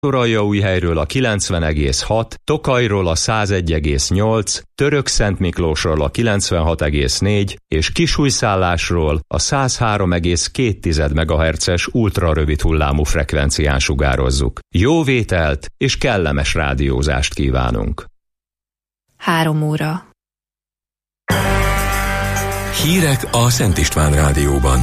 Mártonoldaújhelyről a 90,6, Tokajról a 101,8, Törökszentmiklósról a 96,4 és Kisújszállásról a 103,2 MHz-es ultrarövid hullámú frekvencián sugározzuk. Jó vételt és kellemes rádiózást kívánunk! 3 óra. Hírek a Szent István Rádióban.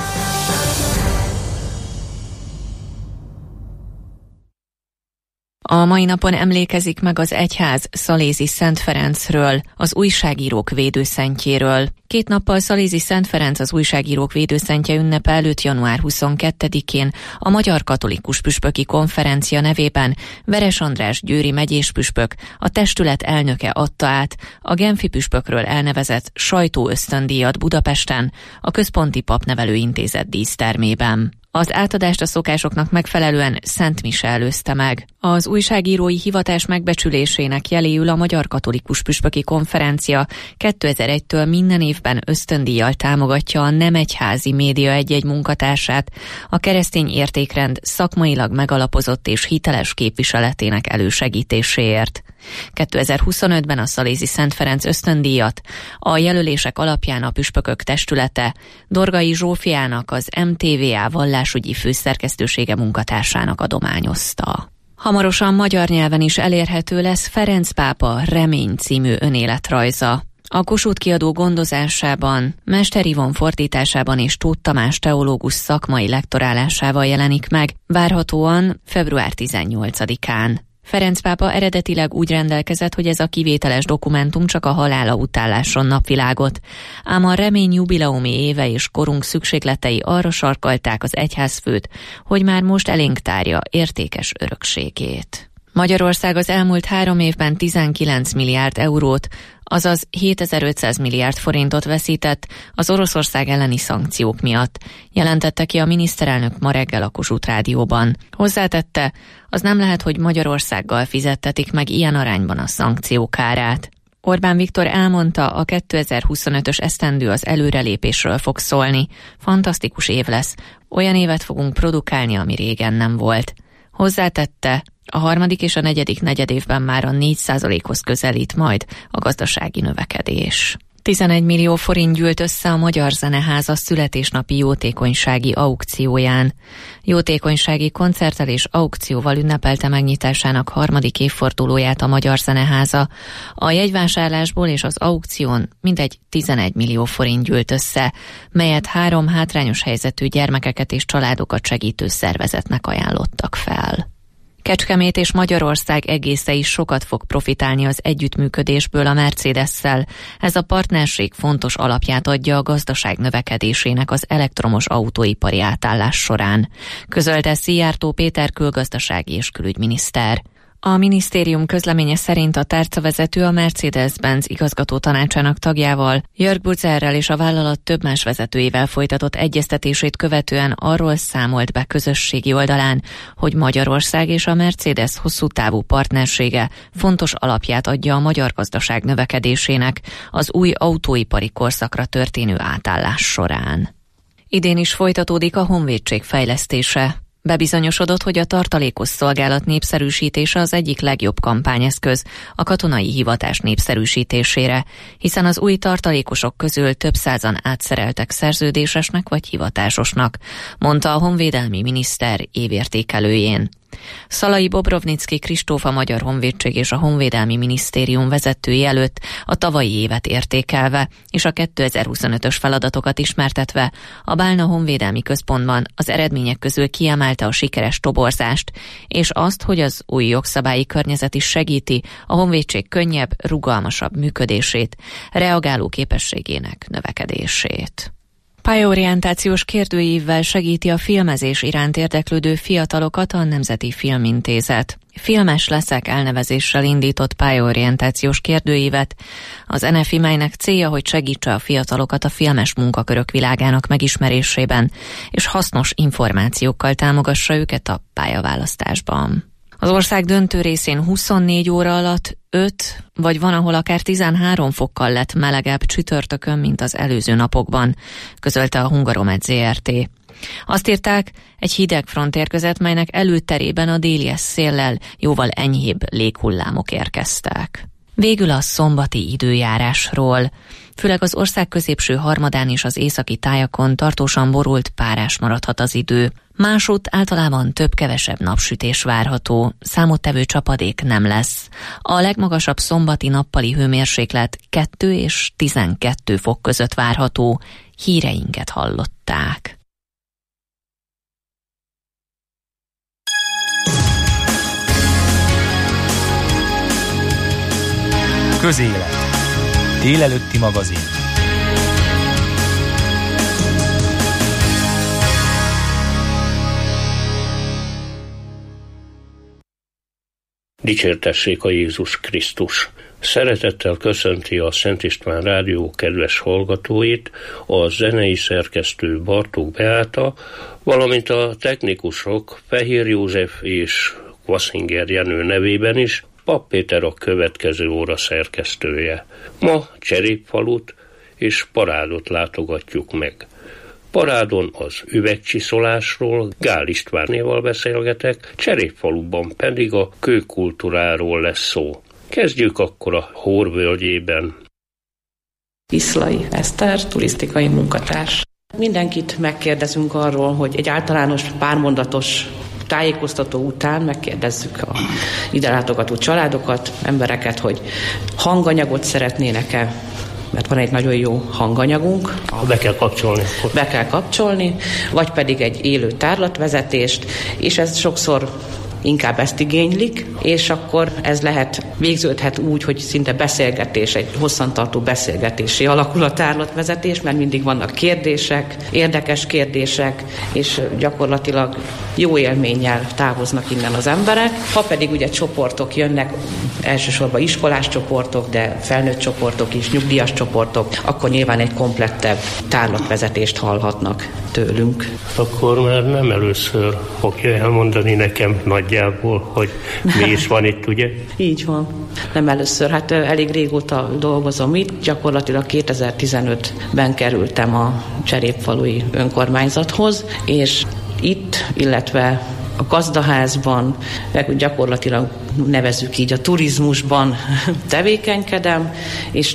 A mai napon emlékezik meg az egyház Szalézi Szent Ferencről, az újságírók védőszentjéről. 2 nappal Szalézi Szent Ferenc, az újságírók védőszentje ünnepe előtt január 22-én a Magyar Katolikus Püspöki Konferencia nevében Veres András győri megyéspüspök, a testület elnöke adta át a Genfi püspökről elnevezett sajtóösztöndíjat Budapesten, a Központi Papnevelő Intézet dísztermében. Az átadást a szokásoknak megfelelően Szent Mise előzte meg. Az újságírói hivatás megbecsülésének jeléül a Magyar Katolikus Püspöki Konferencia 2001-től minden évben ösztöndíjjal támogatja a nem egyházi média egy-egy munkatársát a keresztény értékrend szakmailag megalapozott és hiteles képviseletének elősegítéséért. 2025-ben a Szalézi Szent Ferenc ösztöndíjat a jelölések alapján a püspökök testülete Dorgai Zsófiának, az MTVA vallásügyi főszerkesztősége munkatársának adományozta. Hamarosan magyar nyelven is elérhető lesz Ferenc pápa Remény című önéletrajza. A Kossuth kiadó gondozásában, Mester Ivon fordításában és Tóth Tamás teológus szakmai lektorálásával jelenik meg, várhatóan február 18-án. Ferenc pápa eredetileg úgy rendelkezett, hogy ez a kivételes dokumentum csak a halála után lásson napvilágot, ám a Remény jubileumi éve és korunk szükségletei arra sarkalták az egyházfőt, hogy már most elénk tárja értékes örökségét. Magyarország az elmúlt 3 évben 19 milliárd eurót, azaz 7500 milliárd forintot veszített az Oroszország elleni szankciók miatt, jelentette ki a miniszterelnök ma reggel a Kossuth Rádióban. Hozzátette, az nem lehet, hogy Magyarországgal fizettetik meg ilyen arányban a szankciók árát. Orbán Viktor elmondta, a 2025-ös esztendő az előrelépésről fog szólni. Fantasztikus év lesz. Olyan évet fogunk produkálni, ami régen nem volt. Hozzátette, a 3. és a 4. negyedévben már a 4%-hoz közelít majd a gazdasági növekedés. 11 millió forint gyűlt össze a Magyar Zeneháza születésnapi jótékonysági aukcióján. Jótékonysági koncerttel és aukcióval ünnepelte megnyitásának 3. évfordulóját a Magyar Zeneháza. A jegyvásárlásból és az aukción mintegy 11 millió forint gyűlt össze, melyet 3 hátrányos helyzetű gyermekeket és családokat segítő szervezetnek ajánlottak fel. Kecskemét és Magyarország egésze is sokat fog profitálni az együttműködésből a Mercedes-szel. Ez a partnerség fontos alapját adja a gazdaság növekedésének az elektromos autóipari átállás során, közölte Szijjártó Péter külgazdasági és külügyminiszter. A minisztérium közleménye szerint a tárcavezető a Mercedes-Benz igazgató tanácsának tagjával, Jörg Burzerrel és a vállalat több más vezetőjével folytatott egyeztetését követően arról számolt be közösségi oldalán, hogy Magyarország és a Mercedes hosszú távú partnersége fontos alapját adja a magyar gazdaság növekedésének az új autóipari korszakra történő átállás során. Idén is folytatódik a honvédség fejlesztése. Bebizonyosodott, hogy a tartalékos szolgálat népszerűsítése az egyik legjobb kampányeszköz a katonai hivatás népszerűsítésére, hiszen az új tartalékosok közül több százan átszereltek szerződésesnek vagy hivatásosnak, mondta a honvédelmi miniszter évértékelőjén. Szalai Bobrovnicki Kristóf, a Magyar Honvédség és a Honvédelmi Minisztérium vezetői előtt a tavalyi évet értékelve és a 2025-ös feladatokat ismertetve a Bálna Honvédelmi Központban az eredmények közül kiemelte a sikeres toborzást, és azt, hogy az új jogszabályi környezet is segíti a honvédség könnyebb, rugalmasabb működését, reagáló képességének növekedését. Pályaorientációs kérdőívvel segíti a filmezés iránt érdeklődő fiatalokat a Nemzeti Filmintézet. Filmes leszek elnevezéssel indított pályaorientációs kérdőívet. Az NFI, melynek célja, hogy segítse a fiatalokat a filmes munkakörök világának megismerésében, és hasznos információkkal támogassa őket a pályaválasztásban. Az ország döntő részén 24 óra alatt 5, vagy van, ahol akár 13 fokkal lett melegebb csütörtökön, mint az előző napokban, közölte a Hungaromed Zrt. Azt írták, egy hideg front érkezett, melynek előterében a délies széllel jóval enyhébb léghullámok érkeztek. Végül a szombati időjárásról. Főleg az ország középső harmadán és az északi tájakon tartósan borult, párás maradhat az idő. Másutt általában több-kevesebb napsütés várható, számottevő csapadék nem lesz. A legmagasabb szombati nappali hőmérséklet 2 és 12 fok között várható. Híreinket hallották. Közélet. Délelőtti magazin. Dicsértessék a Jézus Krisztus! Szeretettel köszönti a Szent István Rádió kedves hallgatóit, a zenei szerkesztő Bartók Beáta, valamint a technikusok Fehér József és Kvaszinger Jenő nevében is, Papp Péter a következő óra szerkesztője. Ma Cserépfalut és Parádot látogatjuk meg. Parádon az üvegcsiszolásról Gál Istvánéval beszélgetek, Cserépfaluban pedig a kőkultúráról lesz szó. Kezdjük akkor a Hór völgyében. Iszlai Eszter, turisztikai munkatárs. Mindenkit megkérdezünk arról, hogy egy általános pármondatos tájékoztató után megkérdezzük a ide látogató családokat, embereket, hogy hanganyagot szeretnének-e, mert van egy nagyon jó hanganyagunk. Be kell kapcsolni. Be kell kapcsolni, vagy pedig egy élő tárlatvezetést, és ez sokszor inkább ezt igénylik, és akkor ez végződhet úgy, hogy szinte beszélgetés, egy hosszantartó beszélgetésé alakul a tárlatvezetés, mert mindig vannak kérdések, érdekes kérdések, és gyakorlatilag jó élménnyel távoznak innen az emberek. Ha pedig ugye csoportok jönnek, elsősorban iskolás csoportok, de felnőtt csoportok is, nyugdíjas csoportok, akkor nyilván egy komplettebb tárlatvezetést hallhatnak tőlünk. Akkor már nem először fogja elmondani nekem nagyjából, hogy mi is van itt, ugye? Így van. Nem először. Hát elég régóta dolgozom itt. Gyakorlatilag 2015-ben kerültem a Cserépfalui önkormányzathoz, és itt, illetve a gazdaházban, meg gyakorlatilag nevezzük így a turizmusban tevékenykedem, és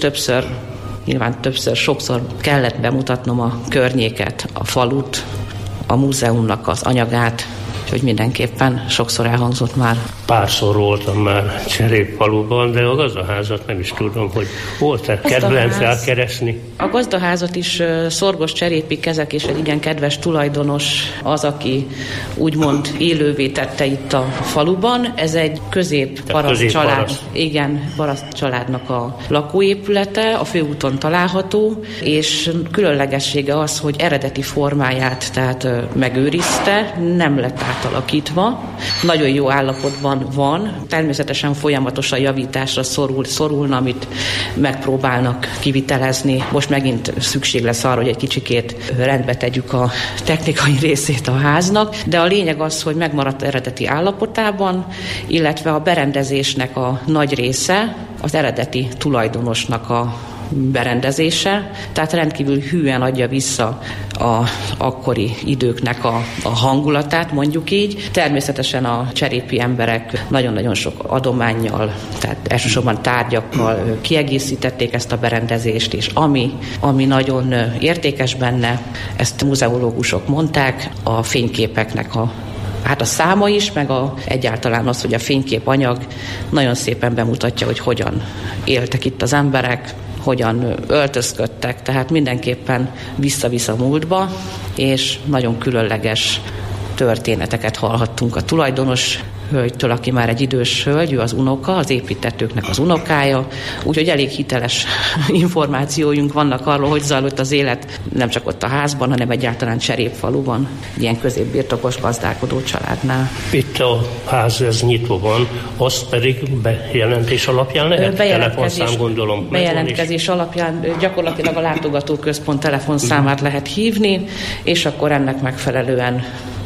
sokszor kellett bemutatnom a környéket, a falut, a múzeumnak az anyagát, hogy mindenképpen sokszor elhangzott már. Párszor voltam már Cserépfaluban, de a gazdaházat nem is tudom, hogy volt-e kedvenc elkeresni. A gazdaházat is Szorgos Cserépi Kezek és egy igen kedves tulajdonos az, aki úgymond élővé tette itt a faluban. Ez egy közép-paraszt család. Igen, paraszt családnak a lakóépülete, a főúton található, és különlegessége az, hogy eredeti formáját tehát megőrizte, nem lett átalakítva. Nagyon jó állapotban van, természetesen folyamatosan javításra szorulna, amit megpróbálnak kivitelezni. Most megint szükség lesz arra, hogy egy kicsikét rendbe tegyük a technikai részét a háznak, de a lényeg az, hogy megmaradt eredeti állapotában, illetve a berendezésnek a nagy része az eredeti tulajdonosnak a berendezése, tehát rendkívül hűen adja vissza az akkori időknek a hangulatát, mondjuk így. Természetesen a cserépi emberek nagyon-nagyon sok adománnyal, tehát elsősorban tárgyakkal kiegészítették ezt a berendezést, és ami nagyon értékes benne, ezt muzeológusok mondták, a fényképeknek a száma is, meg egyáltalán az, hogy a fényképanyag nagyon szépen bemutatja, hogy hogyan éltek itt az emberek, hogyan öltözködtek, tehát mindenképpen visszavisz a múltba, és nagyon különleges történeteket hallhattunk a tulajdonos hölgytől, aki már egy idős hölgy, ő az unoka, az építtetőknek az unokája, úgyhogy elég hiteles információink vannak arról, hogy zajlott az élet nem csak ott a házban, hanem egyáltalán Cserépfaluban, ilyen középbirtokos gazdálkodó családnál. Itt a ház ez nyitva van, azt pedig bejelentés alapján lehet? Telefonszám, gondolom. Bejelentkezés alapján gyakorlatilag a látogatóközpont telefonszámát lehet hívni, és akkor ennek megfelelően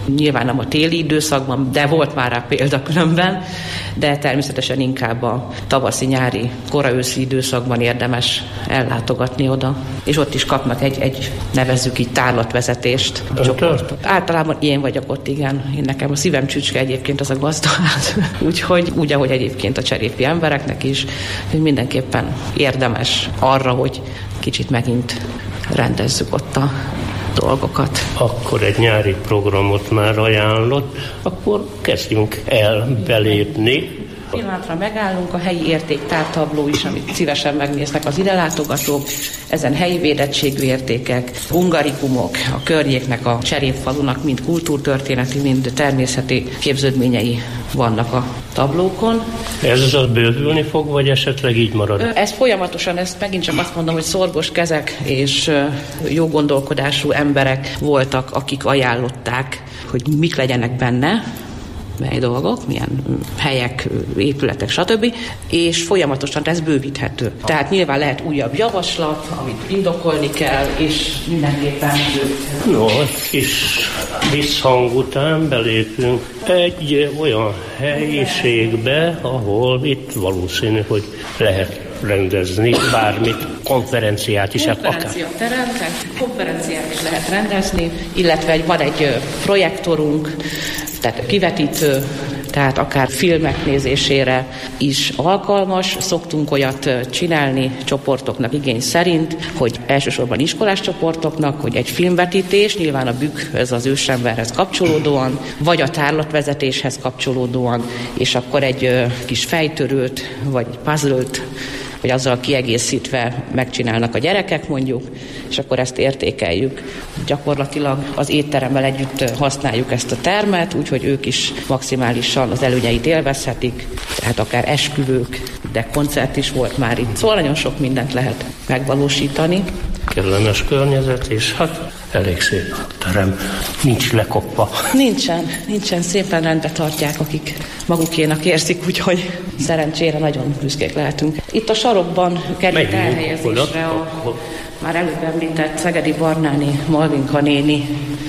Nyilván nem a téli időszakban, de volt már rá példa különben, de természetesen inkább a tavaszi-nyári, koraőszi időszakban érdemes ellátogatni oda. És ott is kapnak egy nevezzük így tárlatvezetést. Általában én vagyok ott, igen. Én nekem a szívem csücske egyébként az a gazdaház. Úgyhogy úgy, ahogy egyébként a cserépi embereknek is, hogy mindenképpen érdemes arra, hogy kicsit megint rendezzük ott a dolgokat. Akkor egy nyári programot már ajánlott, akkor kezdjünk el belépni. Pillanatra megállunk, a helyi értéktártabló is, amit szívesen megnéznek az ide látogatók. Ezen helyi védettségű értékek, hungarikumok, a környéknek, a cserépfalunak mind kultúrtörténeti, mind természeti képződményei vannak a tablókon. Ez az bővülni fog, vagy esetleg így marad? Ez folyamatosan, ezt megint csak azt mondom, hogy szorgos kezek és jó gondolkodású emberek voltak, akik ajánlották, hogy mik legyenek benne, mely dolgok, milyen helyek, épületek, stb. És folyamatosan ez bővíthető. Tehát nyilván lehet újabb javaslat, amit indokolni kell, és mindenképpen bővíthető. No, kis visszhang után belépünk egy olyan helyiségbe, ahol itt valószínű, hogy lehet rendezni bármit, konferenciát is. Konferenciaterem, tehát konferenciát is lehet rendezni, illetve van egy projektorunk, tehát kivetítő, tehát akár filmek nézésére is alkalmas. Szoktunk olyat csinálni csoportoknak igény szerint, hogy elsősorban iskolás csoportoknak, hogy egy filmvetítés, nyilván a BÜK-höz, az ősemberhez kapcsolódóan, vagy a tárlatvezetéshez kapcsolódóan, és akkor egy kis fejtörőt, vagy egy puzzle-t, hogy azzal kiegészítve megcsinálnak a gyerekek mondjuk, és akkor ezt értékeljük. Gyakorlatilag az étteremmel együtt használjuk ezt a termet, úgyhogy ők is maximálisan az előnyeit élvezhetik, tehát akár esküvők, de koncert is volt már itt. Szóval nagyon sok mindent lehet megvalósítani. Kellemes környezet, és hát elég szép terem, nincs lekopva. Nincsen, szépen rendbe tartják, akik magukénak érzik, úgyhogy szerencsére nagyon büszkék lehetünk. Itt a sarokban került elhelyezésre a már előbb említett Szegedi Barnáni Malvinka néni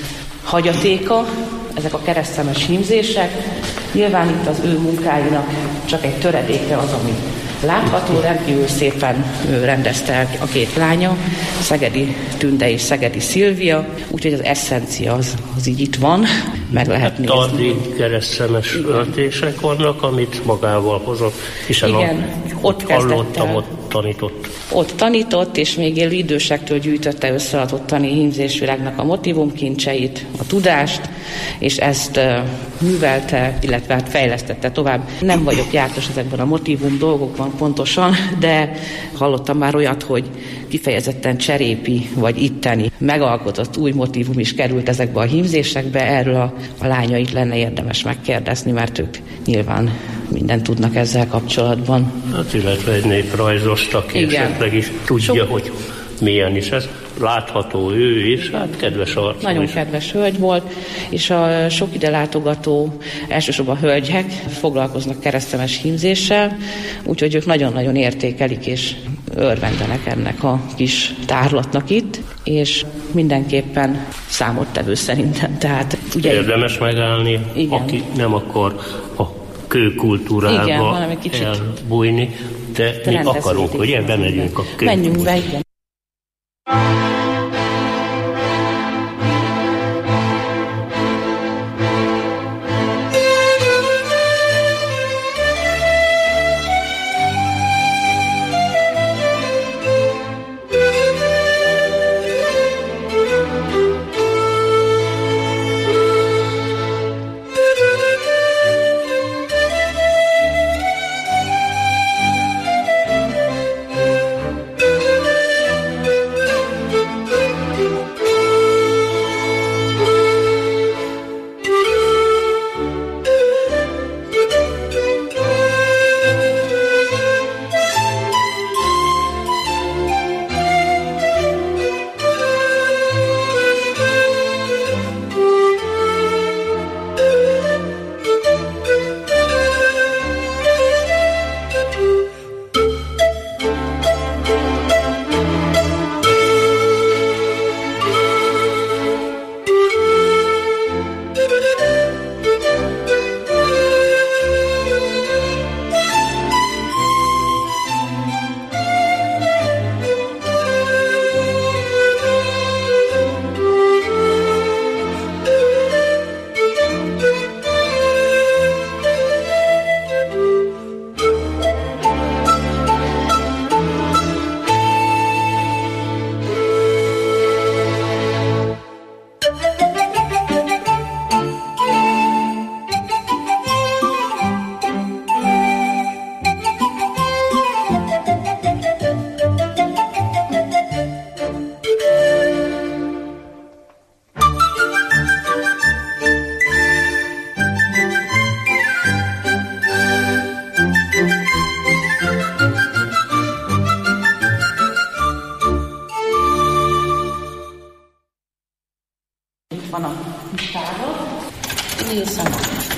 hagyatéka, ezek a keresztszemes hímzések. Nyilván itt az ő munkáinak csak egy töredéke az, ami látható, rendkívül szépen rendezte el a két lánya, Szegedi Tünde és Szegedi Szilvia, úgyhogy az eszencia az így itt van, meg lehet nézni. Addig keresztszemes öltések vannak, amit magával hozott, hiszen igen, ott hallottam, ott tanított. Ott tanított, és még élő idősektől gyűjtötte össze az ottani hímzésvilágnak a motivumkincseit, a tudást, és ezt művelte, illetve fejlesztette tovább. Nem vagyok jártas ezekben a motivum dolgokban pontosan, de hallottam már olyat, hogy kifejezetten cserépi vagy itteni megalkotott új motívum is került ezekbe a hímzésekbe. Erről a lányait lenne érdemes megkérdezni, mert ők nyilván mindent tudnak ezzel kapcsolatban. Hát illetve egy néprajzost, aki esetleg is tudja, hogy milyen is ez. Látható ő is, hát kedves arc. Nagyon is. Kedves hölgy volt, és a sok ide látogató, elsősorban hölgyek foglalkoznak keresztszemes hímzéssel, úgyhogy ők nagyon-nagyon értékelik és örvendenek ennek a kis tárlatnak itt, és mindenképpen számottevő szerintem. Tehát, ugye, érdemes megállni, igen. Aki nem akar a kőkultúrába elbújni, de mi akarunk, ugye? Bemegyünk a kőkultúrába. Menjünk be, igen.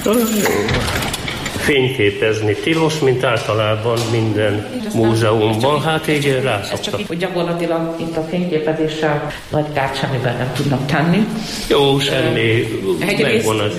Fényképezni tilos, mint általában minden múzeumban. Hát így rászoktak. Csak gyakorlatilag itt a fényképezéssel nagy kárt semmiben nem tudnak tenni. Jó, semmi. Megvan az.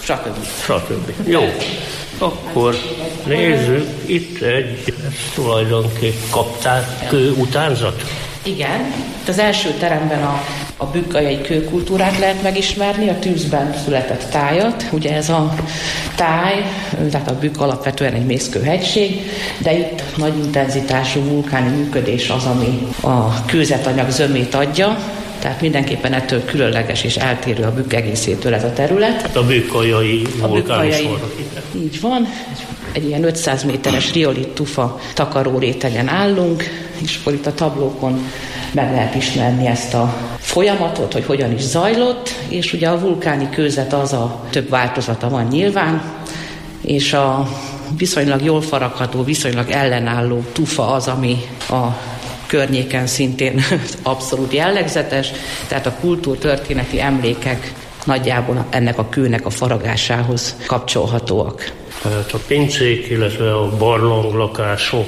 Stb. Jó. Akkor nézzük, itt egy tulajdonképp kaptárkő utánzat. Igen, itt az első teremben a bükkajai kőkultúrát lehet megismerni, a tűzben született tájat. Ugye ez a táj, tehát a bükk alapvetően egy mészkőhegység, de itt nagy intenzitású vulkáni működés az, ami a kőzetanyag zömét adja, tehát mindenképpen ettől különleges és eltérő a bükk egészétől ez a terület. Hát a bükkajai vulkáni sorok. Így van, egy ilyen 500 méteres riolit tufa takaró rétegen állunk, és akkor itt a tablókon meg lehet ismerni ezt a folyamatot, hogy hogyan is zajlott, és ugye a vulkáni kőzet az a több változata van nyilván, és a viszonylag jól faragható, viszonylag ellenálló tufa az, ami a környéken szintén abszolút jellegzetes, tehát a kultúrtörténeti emlékek nagyjából ennek a kőnek a faragásához kapcsolhatóak. Tehát a pincék, illetve a barlanglakások,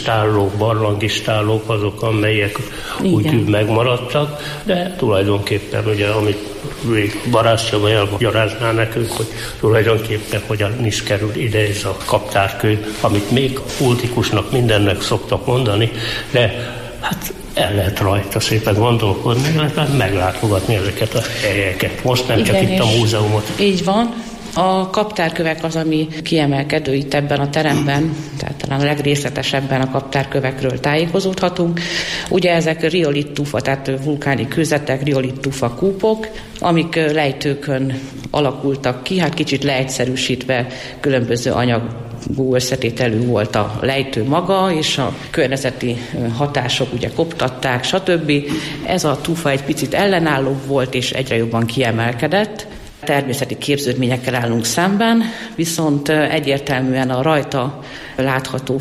barlangistállók azok, amelyek úgy megmaradtak, de tulajdonképpen ugye, amit Barázs Csaba elmagyarázná nekünk, hogy tulajdonképpen hogyan is kerül ide ez a kaptárkő, amit még kultikusnak mindennek szoktak mondani, de hát el lehet rajta szépen gondolkodni, illetve meglátogatni ezeket a helyeket. Most nem csak itt a múzeumot. Így van. A kaptárkövek az, ami kiemelkedő itt ebben a teremben, tehát talán a legrészletesebben a kaptárkövekről tájékozódhatunk. Ugye ezek riolit tufa, tehát vulkáni kőzetek, riolit tufa kúpok, amik lejtőkön alakultak ki, hát kicsit leegyszerűsítve különböző anyagú összetételű volt a lejtő maga, és a környezeti hatások ugye koptatták, stb. Ez a tufa egy picit ellenállóbb volt, és egyre jobban kiemelkedett. Természeti képződményekkel állunk szemben, viszont egyértelműen a rajta látható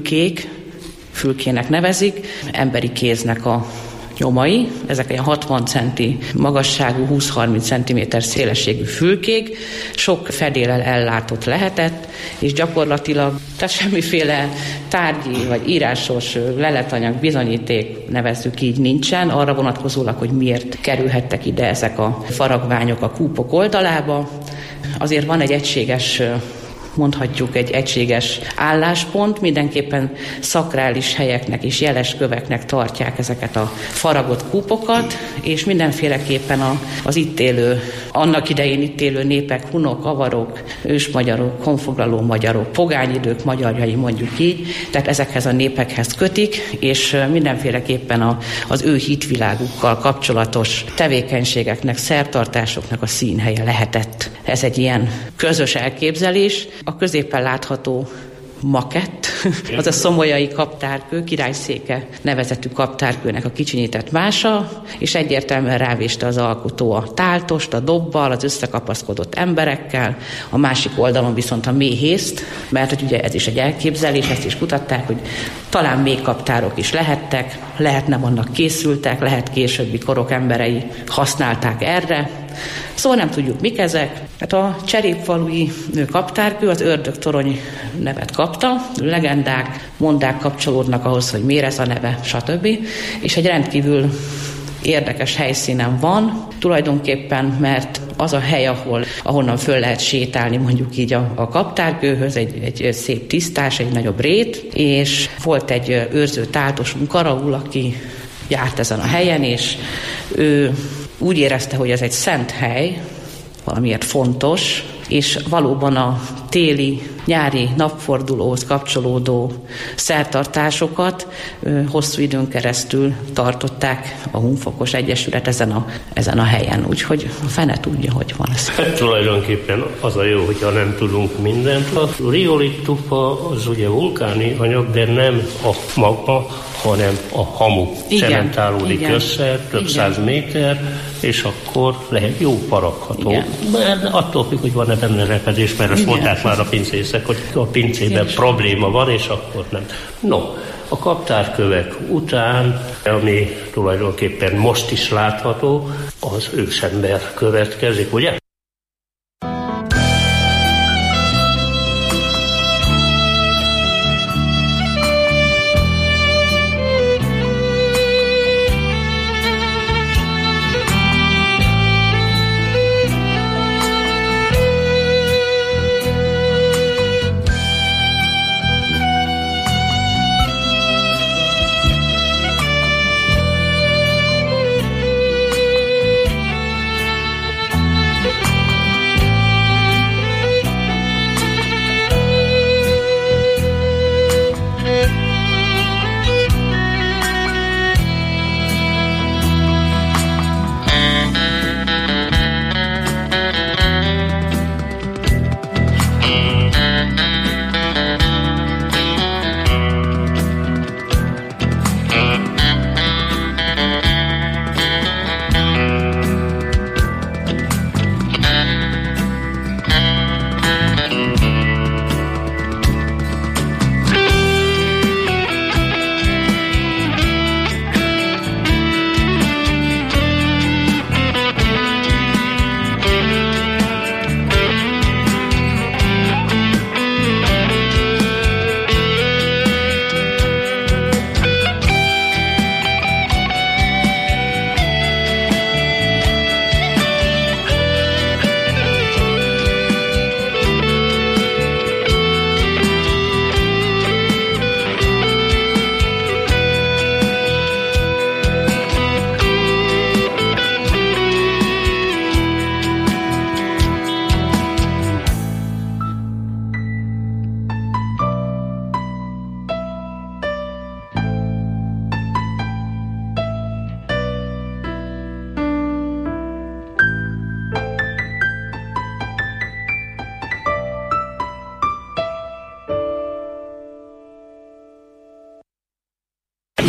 fülkének nevezik, emberi kéznek a nyomai, ezek ilyen 60 centi magasságú, 20-30 cm szélességű fülkék, sok fedéllel ellátott lehetett, és gyakorlatilag tehát semmiféle tárgyi vagy írásos leletanyag, bizonyíték, nevezzük így, nincsen, arra vonatkozólag, hogy miért kerülhettek ide ezek a faragványok a kúpok oldalába. Azért van egy egységes, mondhatjuk egy egységes álláspont, mindenképpen szakrális helyeknek és jeles köveknek tartják ezeket a faragott kúpokat, és mindenféleképpen az itt élő, annak idején itt élő népek, hunok, avarok, ősmagyarok, honfoglaló magyarok, pogányidők magyarjai, mondjuk így, tehát ezekhez a népekhez kötik, és mindenféleképpen az ő hitvilágukkal kapcsolatos tevékenységeknek, szertartásoknak a színhelye lehetett. Ez egy ilyen közös elképzelés. A középen látható makett, az a szomolyai kaptárkő, Királyszéke nevezetű kaptárkőnek a kicsinyített mása, és egyértelműen rávéste az alkotó a táltost, a dobbal, az összekapaszkodott emberekkel, a másik oldalon viszont a méhészt, mert hogy ugye ez is egy elképzelés, ezt is kutatták, hogy talán még kaptárok is lehettek, lehet nem annak készültek, lehet későbbi korok emberei használták erre. Szóval nem tudjuk, mik ezek. Hát a cserépfalui kaptárkő az Ördögtorony nevet kapta, legendák, mondák kapcsolódnak ahhoz, hogy miért ez a neve, stb. És egy rendkívül érdekes helyszínen van, tulajdonképpen, mert az a hely, ahonnan föl lehet sétálni mondjuk így a kaptárkőhöz, egy szép tisztás, egy nagyobb rét, és volt egy őrző táltosunk, Karaul, aki járt ezen a helyen, és ő úgy érezte, hogy ez egy szent hely, valamiért fontos, és valóban a téli-nyári napfordulóhoz kapcsolódó szertartásokat hosszú időn keresztül tartották a Hunfokos Egyesület ezen a helyen. Úgyhogy a fene tudja, hogy van ez. Hát tulajdonképpen az a jó, hogyha nem tudunk mindent. A riolit tufa az ugye vulkáni anyag, de nem a magma, hanem a hamu cementálódik össze, több száz méter, és akkor lehet jó paragható. Mert attól függ, hogy van-e benne repedés, mert azt mondták már a pincészek, hogy a pincében probléma van, és akkor nem. No, a kaptárkövek után, ami tulajdonképpen most is látható, az ősember következik, ugye?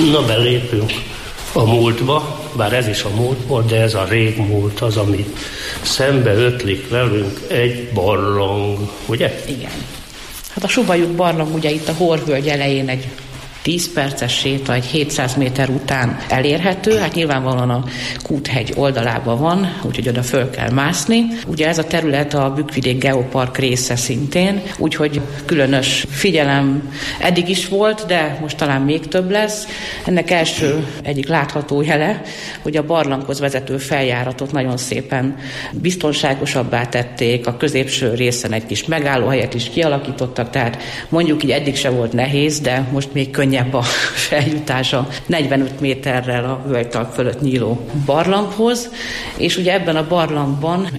Na, belépünk a múltba, bár ez is a múlt volt, de ez a régmúlt az, ami szembe ötlik velünk egy barlang, ugye? Igen. Hát a Subajuk barlang ugye itt a Horvölgy elején egy 10 perces séta, egy 700 méter után elérhető, hát nyilvánvalóan a Kúthegy oldalában van, úgyhogy oda föl kell mászni. Ugye ez a terület a Bükk-vidék Geopark része szintén, úgyhogy különös figyelem eddig is volt, de most talán még több lesz. Ennek első egyik látható jele, hogy a barlanghoz vezető feljáratot nagyon szépen biztonságosabbá tették, a középső részen egy kis megállóhelyet is kialakítottak, tehát mondjuk így eddig se volt nehéz, de most még könnyebb a feljutása 45 méterrel a völgytalp fölött nyíló barlanghoz, és ugye ebben a barlangban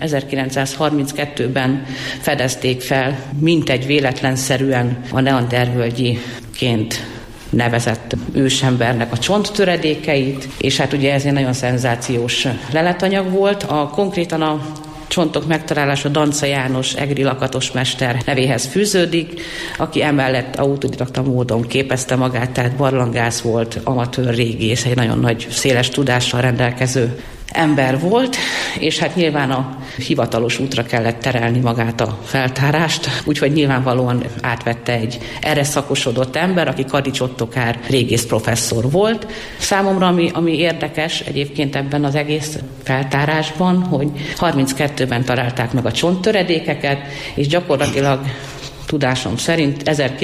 1932-ben fedezték fel mintegy véletlenszerűen a neandervölgyiként nevezett ősembernek a csonttöredékeit, és hát ugye ez egy nagyon szenzációs leletanyag volt. Konkrétan a csontok megtalálása Danca János egri lakatosmester nevéhez fűződik, aki emellett autodidakta módon képezte magát, tehát barlangász volt, amatőr régész, egy nagyon nagy széles tudással rendelkező ember volt, és hát nyilván a hivatalos útra kellett terelni magát a feltárást, úgyhogy nyilvánvalóan átvette egy erre szakosodott ember, aki Kadics Ottokár régész professzor volt. Számomra, ami érdekes egyébként ebben az egész feltárásban, hogy 32-ben találták meg a csonttöredékeket, és gyakorlatilag tudásom szerint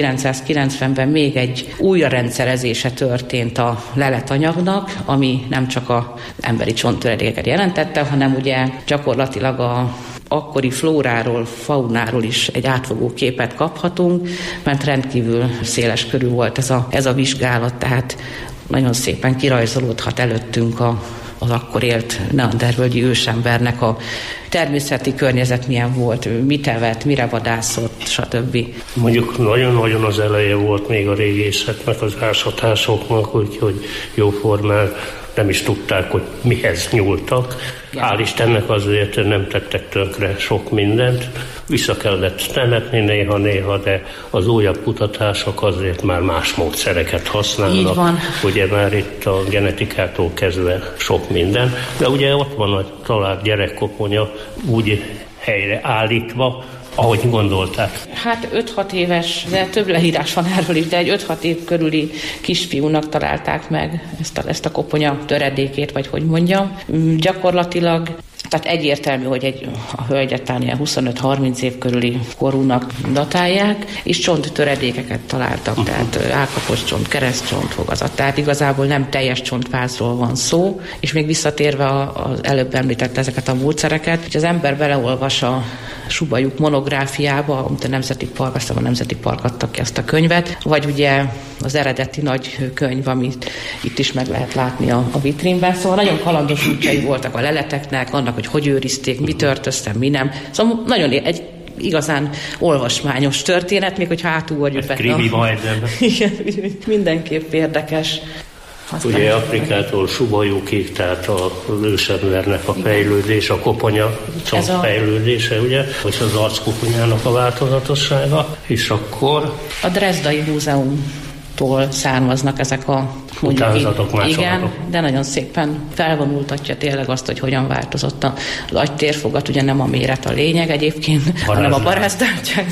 1990-ben még egy újrarendszerezése történt a leletanyagnak, ami nem csak az emberi csonttöredékeket jelentette, hanem ugye gyakorlatilag a akkori flóráról, faunáról is egy átfogó képet kaphatunk, mert rendkívül széles körű volt ez a vizsgálat, tehát nagyon szépen kirajzolódhat előttünk az akkor élt neandervölgyi ősembernek a természeti környezet milyen volt, mit evett, mire vadászott, stb. Mondjuk nagyon-nagyon az eleje volt még a régészetnek, az ásatásoknak, úgyhogy jóformán nem is tudták, hogy mihez nyúltak. Hál' Istennek azért nem tettek tönkre sok mindent. Vissza kellett temetni néha-néha, de az újabb kutatások azért már más módszereket használnak. Így van. Ugye már itt a genetikától kezdve sok minden. De ugye ott van a talált gyerekkoponya úgy helyre állítva, ahogy gondolták. Hát 5-6 éves, de több leírás van erről is, de egy 5-6 év körüli kisfiúnak találták meg ezt a koponya töredékét, vagy hogy mondjam. Gyakorlatilag, tehát egyértelmű, hogy a hölgyet talán ilyen 25-30 év körüli korúnak datálják, és csonttöredékeket találtak, tehát állkapos csont, keresztcsont, fogazat. Tehát igazából nem teljes csontvázról van szó, és még visszatérve az előbb említett ezeket a módszereket, hogy az ember beleolvas a Subajuk monográfiába, amit a Nemzeti Park, aztán a Nemzeti Park adta ki azt a könyvet, vagy ugye az eredeti nagy könyv, amit itt is meg lehet látni a vitrínben. Szóval nagyon kalandos útjai voltak a leleteknek, annak, hogy őrizték, mi tört össze, mi nem. Szóval nagyon egy igazán olvasmányos történet, még hogyha átugorjuk be. Krimi majdnem. Igen, mindenképp érdekes. Aztán ugye Afrikától Subajukig, tehát az ősembernek a fejlődés, a koponya fejlődése, ugye, vagy az arckoponyának a változatossága, és akkor a Drezdai Múzeumtól származnak ezek a utánzatok, másolatok. Igen, de nagyon szépen felvonultatja tényleg azt, hogy hogyan változott az agytérfogat, ugye nem a méret a lényeg egyébként, hanem a parázdáltság.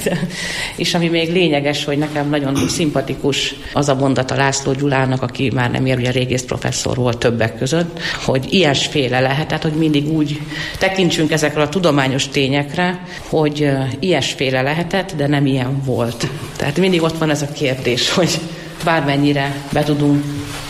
És ami még lényeges, hogy nekem nagyon szimpatikus az a mondat a László Gyulának, aki már nem ér, ugye régész professzor volt többek között, hogy ilyesféle lehet, tehát hogy mindig úgy tekintsünk ezekre a tudományos tényekre, hogy ilyesféle lehetett, de nem ilyen volt. Tehát mindig ott van ez a kérdés, hogy bármennyire be tudunk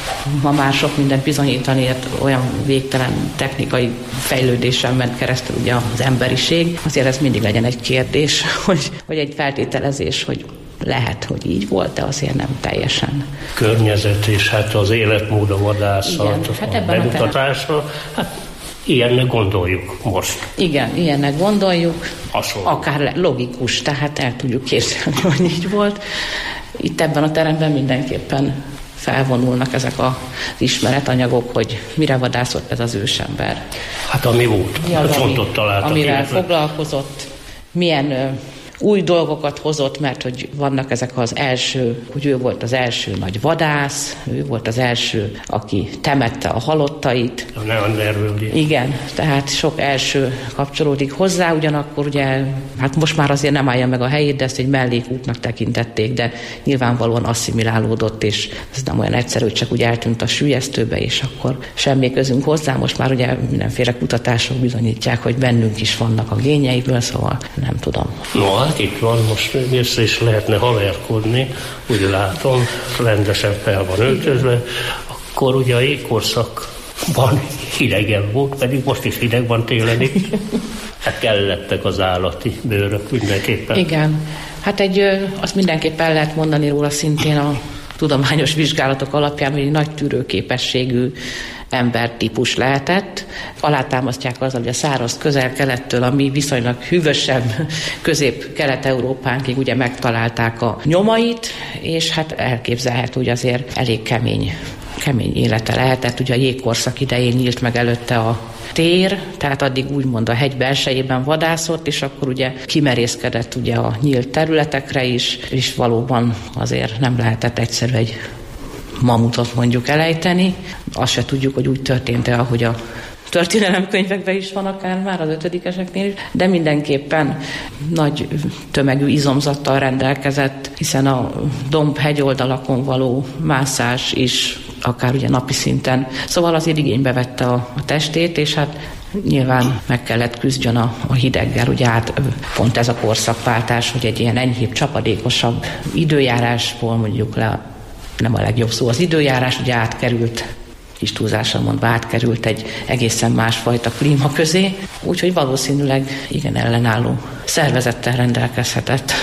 ma már sok mindent bizonyítani, olyan végtelen technikai fejlődésen ment keresztül ugye az emberiség, azért ez mindig legyen egy kérdés, hogy egy feltételezés, hogy lehet, hogy így volt, de azért nem teljesen. Környezet és hát az életmód, a vadászat, a bemutatása, hát ilyennek gondoljuk most. Igen, ilyennek gondoljuk. Hasonló. Akár logikus, tehát el tudjuk képzelni, hogy így volt. Itt ebben a teremben mindenképpen felvonulnak ezek az ismeretanyagok, hogy mire vadászott ez az ősember. Hát ami volt, mi az, fontot találtak. amivel foglalkozott, milyen új dolgokat hozott, mert hogy vannak ezek az első, hogy ő volt az első nagy vadász, ő volt az első, aki temette a halottait. A Neandervölgyi. Igen, tehát sok első kapcsolódik hozzá, ugyanakkor ugye, hát most már azért nem állja meg a helyét, de ezt egy mellékútnak tekintették, de nyilvánvalóan asszimilálódott, és ez nem olyan egyszerű, hogy csak úgy eltűnt a süllyesztőbe, és akkor semmi közünk hozzá. Most már ugye mindenféle kutatások bizonyítják, hogy bennünk is vannak a génjeiből, szóval nem tudom. No, hát itt van, most vissza is lehetne haverkodni, úgy látom, rendesen fel van öltözve, akkor ugye a jégkorszakban hidegen volt, pedig most is hideg van télen itt. Hát kellettek az állati bőrök mindenképpen. Igen, hát azt mindenképpen el lehet mondani róla szintén a tudományos vizsgálatok alapján, hogy egy nagy tűrőképességű embertípus lehetett. Alátámasztják azzal, hogy a száraz Közel-Kelettől, ami viszonylag hűvösebb Közép-Kelet-Európánkig ugye megtalálták a nyomait, és hát elképzelhető, hogy azért elég kemény élete lehetett. Ugye a jégkorszak idején nyílt meg előtte a tér, tehát addig úgymond a hegy belsejében vadászott, és akkor ugye kimerészkedett ugye a nyílt területekre is, és valóban azért nem lehetett egyszerű egy mamutot mondjuk elejteni. Azt se tudjuk, hogy úgy történt-e, ahogy a történelemkönyvekben is van akár már az 5-eseknél is, de mindenképpen nagy tömegű izomzattal rendelkezett, hiszen a domb hegyoldalakon való mászás is akár ugye napi szinten. Szóval azért igénybe vette a testét, és hát nyilván meg kellett küzdjön a hideggel, ugye pont ez a korszakváltás, hogy egy ilyen enyhébb, csapadékosabb időjárásból mondjuk le, nem a legjobb szó az időjárás, ugye átkerült, kis túlzással mondva átkerült egy egészen másfajta klíma közé, úgyhogy valószínűleg igen ellenálló szervezettel rendelkezhetett.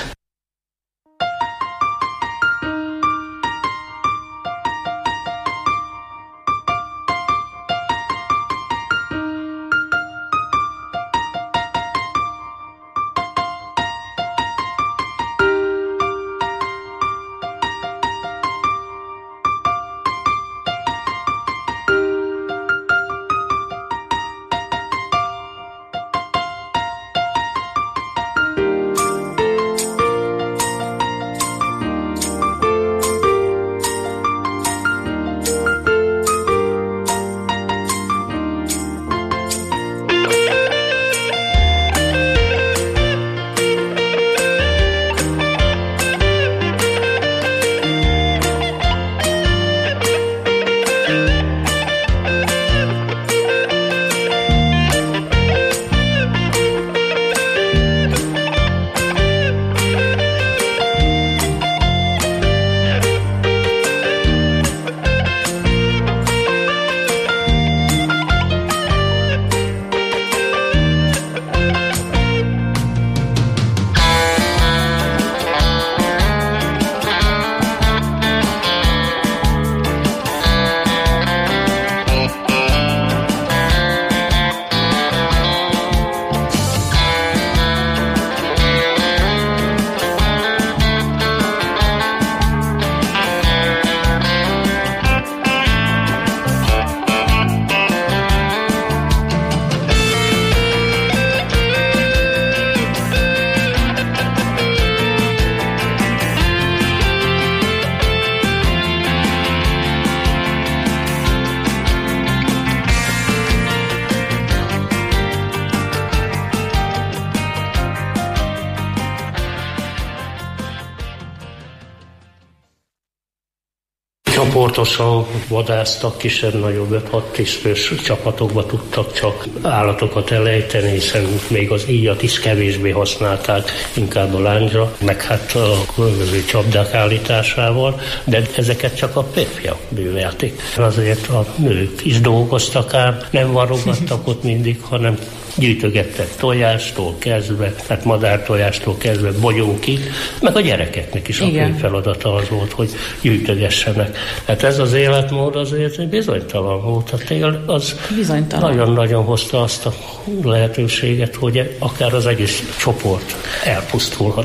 Csoportosan vadásztak, kisebb-nagyobb 5-6-10 fős csapatokba tudtak csak állatokat elejteni, hiszen még az íjat is kevésbé használták, inkább a lándzsa, meg hát a különböző csapdák állításával, de ezeket csak a férfiak bűvelték. Azért a nők is dolgoztak ám, nem varrogattak ott mindig, hanem gyűjtögettek tojástól kezdve, tehát madártojástól kezdve bogyókig, meg a gyerekeknek is a fő feladata az volt, hogy gyűjtögessenek. Hát ez az életmód azért bizonytalan volt. A tél az nagyon-nagyon hozta azt a lehetőséget, hogy akár az egész csoport elpusztulhatott.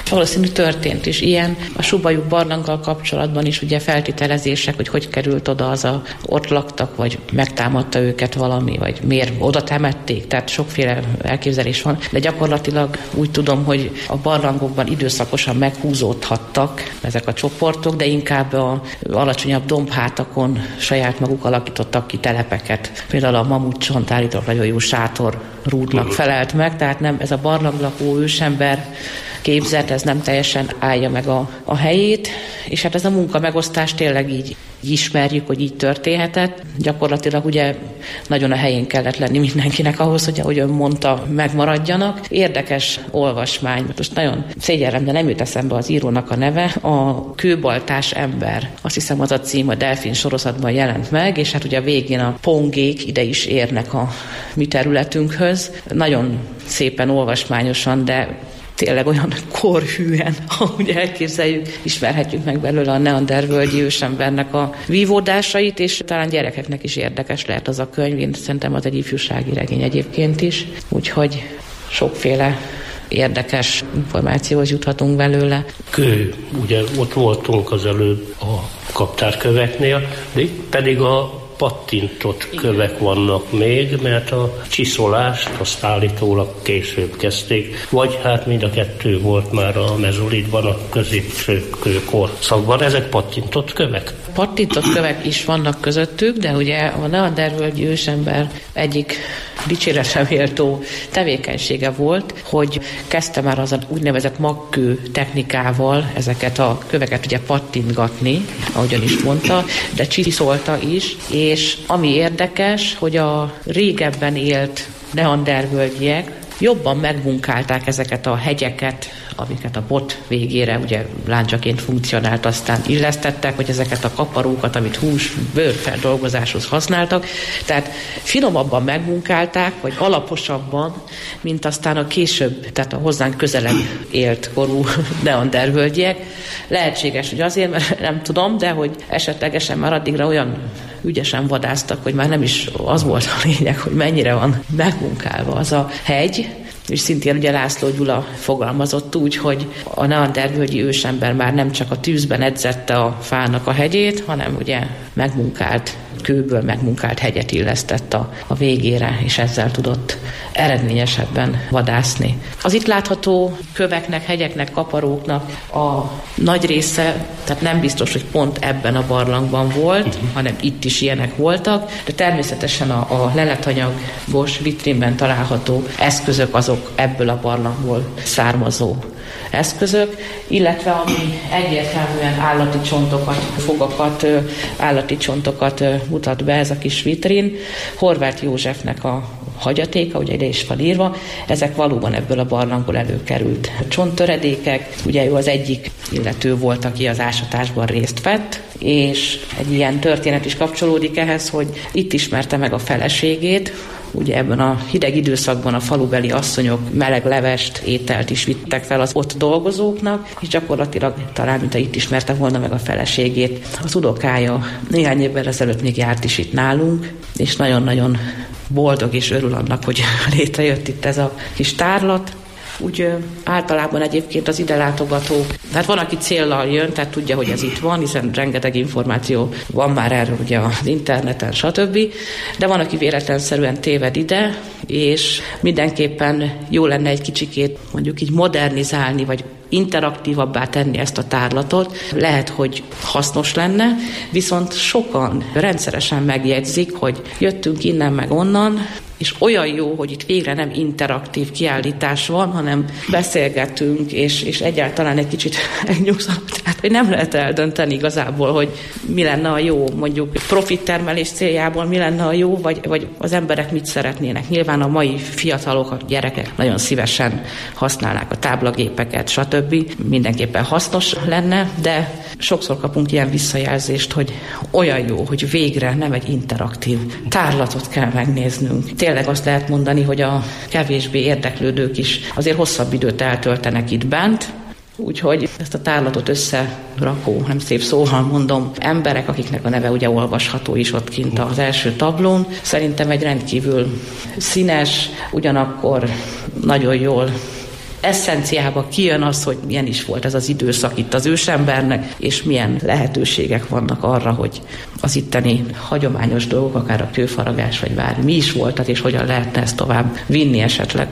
Valószínű történt is ilyen. A Subajuk barlanggal kapcsolatban is ugye feltételezések, hogy került oda ott laktak, vagy megtámadta őket valami, vagy miért oda temették, tehát sokféle elképzelés van, de gyakorlatilag úgy tudom, hogy a barlangokban időszakosan meghúzódhattak ezek a csoportok, de inkább a alacsonyabb dombhátakon saját maguk alakítottak ki telepeket. Például a Mamutcsont állítólag nagyon jó sátorrúdnak felelt meg, tehát nem ez a barlanglakó ősember képzet, ez nem teljesen állja meg a helyét, és hát ez a munkamegosztás tényleg így ismerjük, hogy így történhetett. Gyakorlatilag ugye nagyon a helyén kellett lenni mindenkinek ahhoz, hogy ahogy ön mondta, megmaradjanak. Érdekes olvasmány, most nagyon szégyellem, de nem jut eszembe az írónak a neve, a Kőbaltás ember. Azt hiszem az a cím a Delfin sorozatban jelent meg, és hát ugye a végén a pongék ide is érnek a mi területünkhöz. Nagyon szépen, olvasmányosan, de tényleg olyan korhűen, ahogy elképzeljük, ismerhetjük meg belőle a neandervölgyi ősembernek a vívódásait, és talán gyerekeknek is érdekes lehet az a könyv. Én szerintem az egy ifjúsági regény egyébként is, úgyhogy sokféle érdekes információhoz juthatunk belőle. Kő, ugye ott voltunk az előbb a kaptárköveknél, de itt pedig a pattintott kövek vannak még, mert a csiszolást azt állítólag később kezdték, vagy hát mind a kettő volt már a mezolitban, a középső kőkorszakban. Ezek pattintott kövek? Pattintott kövek is vannak közöttük, de ugye a neandervölgyi ősember egyik dicséretre méltó tevékenysége volt, hogy kezdte már az úgynevezett magkő technikával ezeket a köveket ugye pattintgatni, ahogyan is mondta, de csiszolta is, és ami érdekes, hogy a régebben élt neandervölgyiek jobban megmunkálták ezeket a hegyeket, amiket a bot végére ugye láncsaként funkcionált, aztán illesztettek, hogy ezeket a kaparókat, amit bőrfeldolgozáshoz használtak, tehát finomabban megmunkálták, vagy alaposabban, mint aztán a később, tehát a hozzánk közelebb élt korú neandervölgyiek. Lehetséges, hogy azért, mert nem tudom, de hogy esetlegesen már addigra olyan ügyesen vadásztak, hogy már nem is az volt a lényeg, hogy mennyire van megmunkálva az a hegy, és szintén ugye László Gyula fogalmazott úgy, hogy a neandervölgyi ősember már nem csak a tűzben edzette a fának a hegyét, hanem ugye megmunkált, kőből megmunkált hegyet illesztett a végére, és ezzel tudott eredményesebben vadászni. Az itt látható köveknek, hegyeknek, kaparóknak a nagy része, tehát nem biztos, hogy pont ebben a barlangban volt, hanem itt is ilyenek voltak, de természetesen a leletanyagos vitrínben található eszközök azok ebből a barlangból származó eszközök, illetve ami egyértelműen állati csontokat, fogakat, állati csontokat mutat be ez a kis vitrín. Horváth Józsefnek a hagyatéka, ugye ide is van írva, ezek valóban ebből a barlangból előkerült csonttöredékek. Ugye ő az egyik illető volt, aki az ásatásban részt vett, és egy ilyen történet is kapcsolódik ehhez, hogy itt ismerte meg a feleségét. Ugye ebben a hideg időszakban a falubeli asszonyok meleg levest, ételt is vittek fel az ott dolgozóknak, és gyakorlatilag talán, mint itt ismerte volna meg a feleségét. Az unokája néhány évvel ezelőtt még járt is itt nálunk, és nagyon-nagyon boldog és örül annak, hogy létrejött itt ez a kis tárlat. Úgy általában egyébként az ide látogatók, tehát van, aki céllal jön, tehát tudja, hogy ez itt van, hiszen rengeteg információ van már erről ugye az interneten, stb. De van, aki véletlenszerűen téved ide, és mindenképpen jó lenne egy kicsikét mondjuk így modernizálni, vagy interaktívabbá tenni ezt a tárlatot. Lehet, hogy hasznos lenne, viszont sokan rendszeresen megjegyzik, hogy jöttünk innen meg onnan, és olyan jó, hogy itt végre nem interaktív kiállítás van, hanem beszélgetünk, és egyáltalán egy kicsit megnyugszom. Tehát, hogy nem lehet eldönteni igazából, hogy mi lenne a jó, mondjuk profittermelés céljából mi lenne a jó, vagy az emberek mit szeretnének. Nyilván a mai fiatalok, a gyerekek nagyon szívesen használnák a táblagépeket, stb. Mindenképpen hasznos lenne, de sokszor kapunk ilyen visszajelzést, hogy olyan jó, hogy végre nem egy interaktív tárlatot kell megnéznünk. Tényleg azt lehet mondani, hogy a kevésbé érdeklődők is azért hosszabb időt eltöltenek itt bent, úgyhogy ezt a tárlatot összerakó, nem szép szóval mondom, emberek, akiknek a neve ugye olvasható is ott kint az első tablón, szerintem egy rendkívül színes, ugyanakkor nagyon jól eszenciába kijön az, hogy milyen is volt ez az időszak itt az ősembernek, és milyen lehetőségek vannak arra, hogy az itteni hagyományos dolgok, akár a kőfaragás, vagy bármi is voltak, és hogyan lehetne ezt tovább vinni esetleg.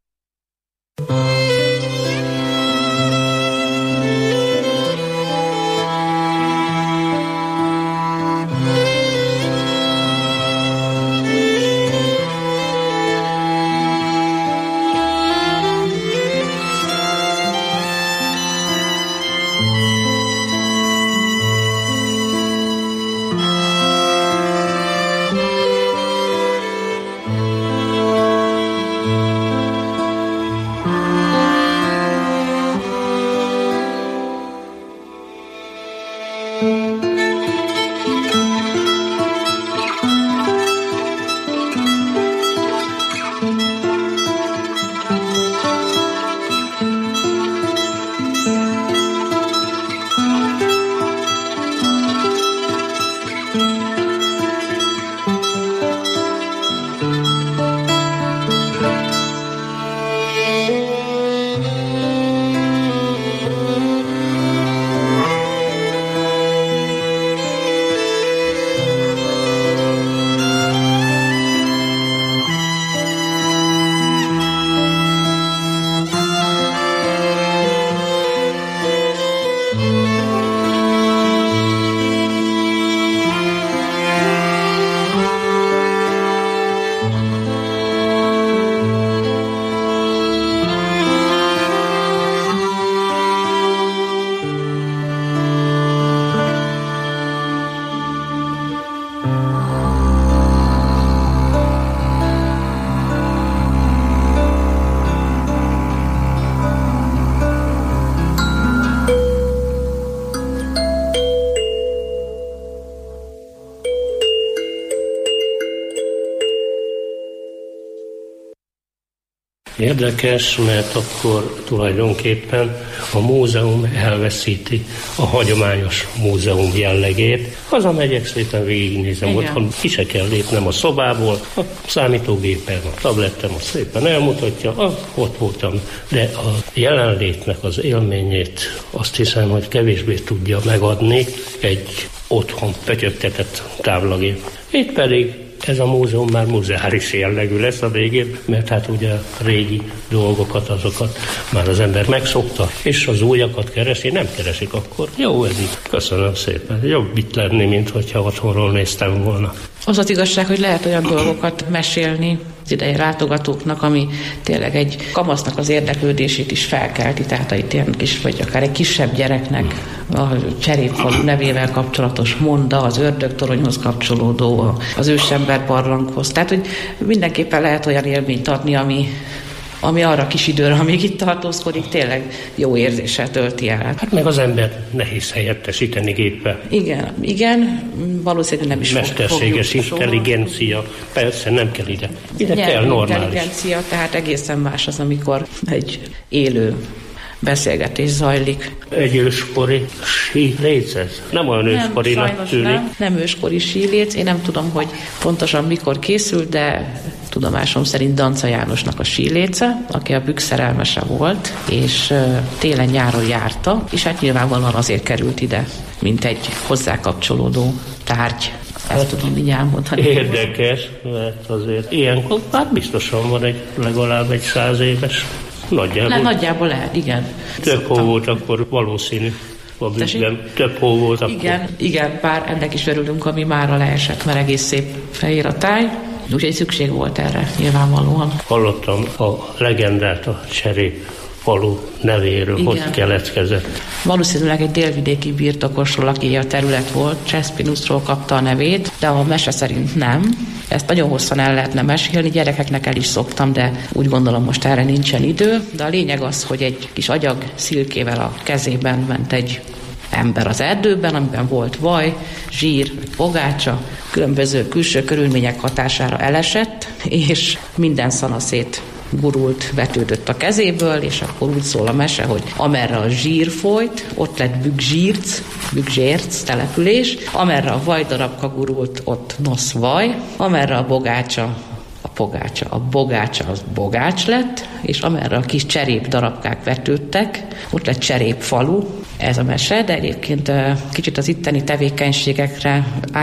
Érdekes, mert akkor tulajdonképpen a múzeum elveszíti a hagyományos múzeum jellegét. Hazamegyek, szépen végignézem, otthon ki se kell lépnem a szobából, a számítógépen, a tablettem azt szépen elmutatja, ott voltam. De a jelenlétnek az élményét azt hiszem, hogy kevésbé tudja megadni egy otthon pötyögtetett táblagép. Itt pedig ez a múzeum már muzeáris jellegű lesz a végén, mert hát ugye a régi dolgokat, azokat már az ember megszokta, és az újakat keresi, nem keresik akkor. Jó, ez így. Köszönöm szépen. Jobb itt lenni, mint hogyha otthonról néztem volna. Az az igazság, hogy lehet olyan dolgokat mesélni az idei látogatóknak, ami tényleg egy kamasznak az érdeklődését is felkelti, tehát itt ilyen kis, vagy akár egy kisebb gyereknek a Cserépfalu nevével kapcsolatos monda, az ördögtoronyhoz kapcsolódó, az ősember barlanghoz. Tehát, hogy mindenképpen lehet olyan élményt adni, ami arra kis időre, amíg itt tartózkodik, tényleg jó érzéssel tölti el. Hát meg az ember nehéz helyettesíteni géppel. Igen, valószínűleg nem is mesterséges intelligencia, persze nem kell ide. Ide kell normális. Intelligencia, tehát egészen más az, amikor egy élő beszélgetés zajlik. Egy őskori síléc ez? Nem olyan őskorinak tűnik. Nem őskori síléc. Én nem tudom, hogy pontosan mikor készült, de tudomásom szerint Danca Jánosnak a síléce, aki a bükkszerelmese volt, és télen-nyáron járta, és hát nyilvánvalóan azért került ide, mint egy hozzá kapcsolódó tárgy. Ezt tudom így elmondani. Érdekes, mert azért ilyenkor már biztosan van legalább egy 100 éves. Nagyjából lehet, igen. Több hó volt akkor valószínű. A bükkben több hó volt akkor. Igen, bár ennek is örülünk, ami mára leesett, mert egész szép fehér a táj. Úgyhogy szükség volt erre, nyilvánvalóan. Hallottam a legendát a Cserépfalu nevéről, igen. Hogy keletkezett. Valószínűleg egy délvidéki birtokosról, aki a terület volt, Csespinuszról kapta a nevét, de a mese szerint nem. Ezt nagyon hosszan el lehetne mesélni, gyerekeknek el is szoktam, de úgy gondolom most erre nincsen idő. De a lényeg az, hogy egy kis agyag szilkével a kezében ment egy ember az erdőben, amiben volt vaj, zsír, pogácsa, különböző külső körülmények hatására elesett, és minden szanaszét gurult, vetődött a kezéből, és akkor úgy szól a mese, hogy amerre a zsír folyt, ott lett Bükzsérc település, amerre a vajdarabka gurult, ott nosz vaj, amerre a pogácsa pogácsa. A bogácsa az bogács lett, és amerre a kis cserép darabkák vetődtek, ott lett Cserépfalu. Ez a mese, de egyébként kicsit az itteni tevékenységekre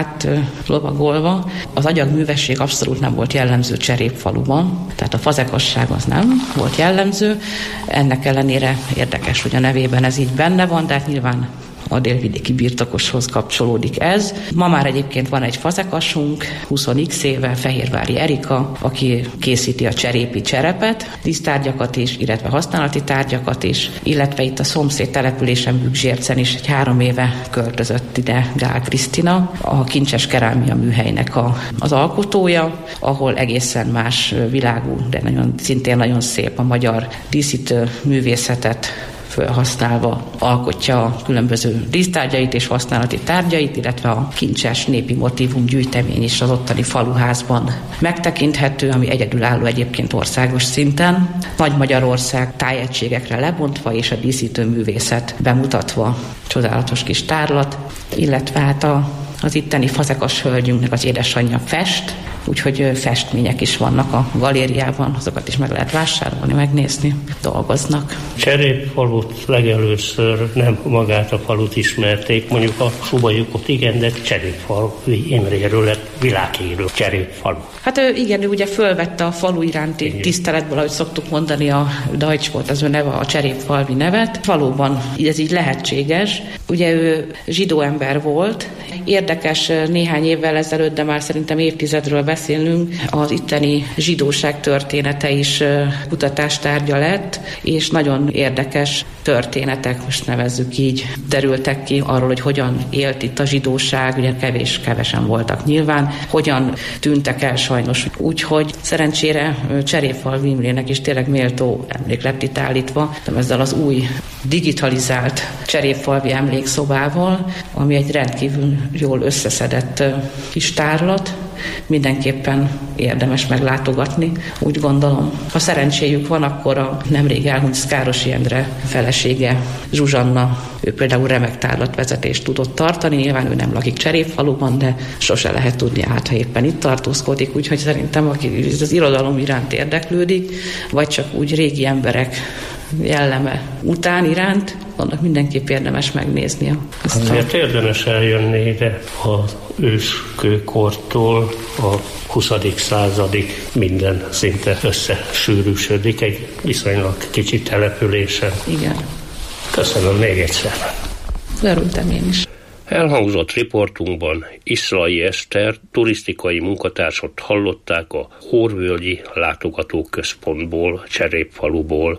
átlovagolva, az agyagművesség abszolút nem volt jellemző Cserépfaluban, tehát a fazekasság az nem volt jellemző. Ennek ellenére érdekes, hogy a nevében ez így benne van, de hát nyilván a délvidéki birtokoshoz kapcsolódik ez. Ma már egyébként van egy fazekasunk, 20x éve, Fehérvári Erika, aki készíti a cserépi cserepet, dísztárgyakat is, illetve használati tárgyakat is, illetve itt a szomszéd településen Bükzsércen is egy 3 éve költözött ide Gál Krisztina, a Kincses Kerámia műhelynek az alkotója, ahol egészen más világú, de szintén nagyon szép a magyar díszítő művészetet felhasználva alkotja a különböző dísztárgyait és használati tárgyait, illetve a kincses népi motívum gyűjtemény is az ottani faluházban megtekinthető, ami egyedülálló egyébként országos szinten. Nagy-Magyarország tájegységekre lebontva és a díszítő művészet bemutatva. Csodálatos kis tárlat, illetve hát az itteni fazekas hölgyünknek az édesanyja fest, úgyhogy festmények is vannak a galériában, azokat is meg lehet vásárolni, megnézni, dolgoznak. Cserépfalut legelőször nem magát a falut ismerték, mondjuk a Subajukot igen, de Cserépfalvi Imréről lett világhírű Cserépfalu. Hát igen, ő ugye fölvette a falu iránti tiszteletből, ahogy szoktuk mondani, a Deutsch volt az ő neve, a Cserépfalvi nevet. Valóban ez így lehetséges. Ugye ő zsidó ember volt. Érdekes, néhány évvel ezelőtt, de már szerintem évtizedről beszélünk, az itteni zsidóság története is kutatástárgya lett, és nagyon érdekes történetek, most nevezzük így, derültek ki arról, hogy hogyan élt itt a zsidóság, ugye kevesen voltak nyilván, hogyan tűntek el sajnos. Úgyhogy szerencsére Cserépfalvi Imrének is tényleg méltó emlék lett itt állítva, ezzel az új digitalizált Cserépfalvi emlékszobával, ami egy rendkívül jól összeszedett kis tárlat, mindenképpen érdemes meglátogatni, úgy gondolom. Ha szerencséjük van, akkor a nemrég elhunyt Szkárosi Endre felesége, Zsuzsanna, ő például remek tárlatvezetést tudott tartani, nyilván ő nem lakik Cserépfaluban, de sose lehet tudni, hát ha éppen itt tartózkodik, úgyhogy szerintem, aki az irodalom iránt érdeklődik, vagy csak úgy régi emberek jelleme után iránt, annak mindenképp érdemes megnéznie. Azért érdemes eljönni ide az őskőkortól a 20. századig minden szinte összesűrűsödik egy viszonylag kicsi településen. Igen. Köszönöm még egyszer. Örültem én is. Elhangzott riportunkban Iszlai Eszter turisztikai munkatársat hallották a Hórvölgyi Látogatóközpontból, Cserépfaluból.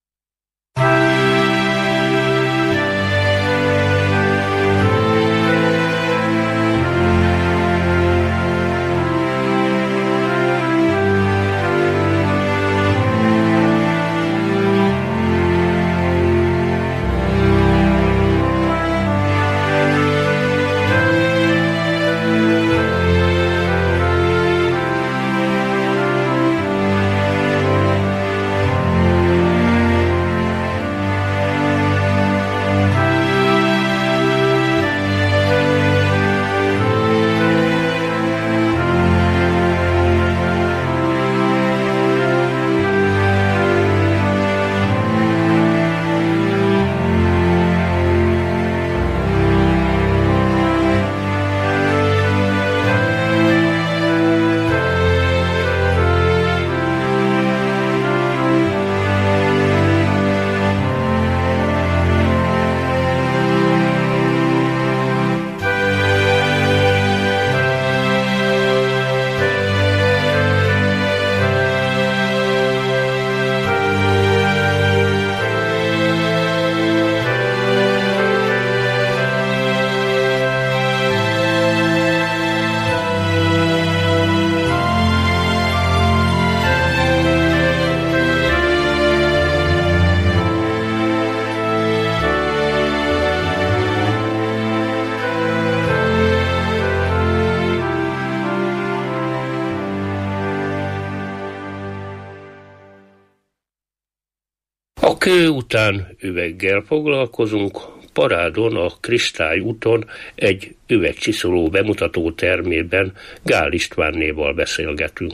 Kő után üveggel foglalkozunk, Parádon a Kristály úton egy üvegcsiszoló bemutató termében Gál Istvánnéval beszélgetünk.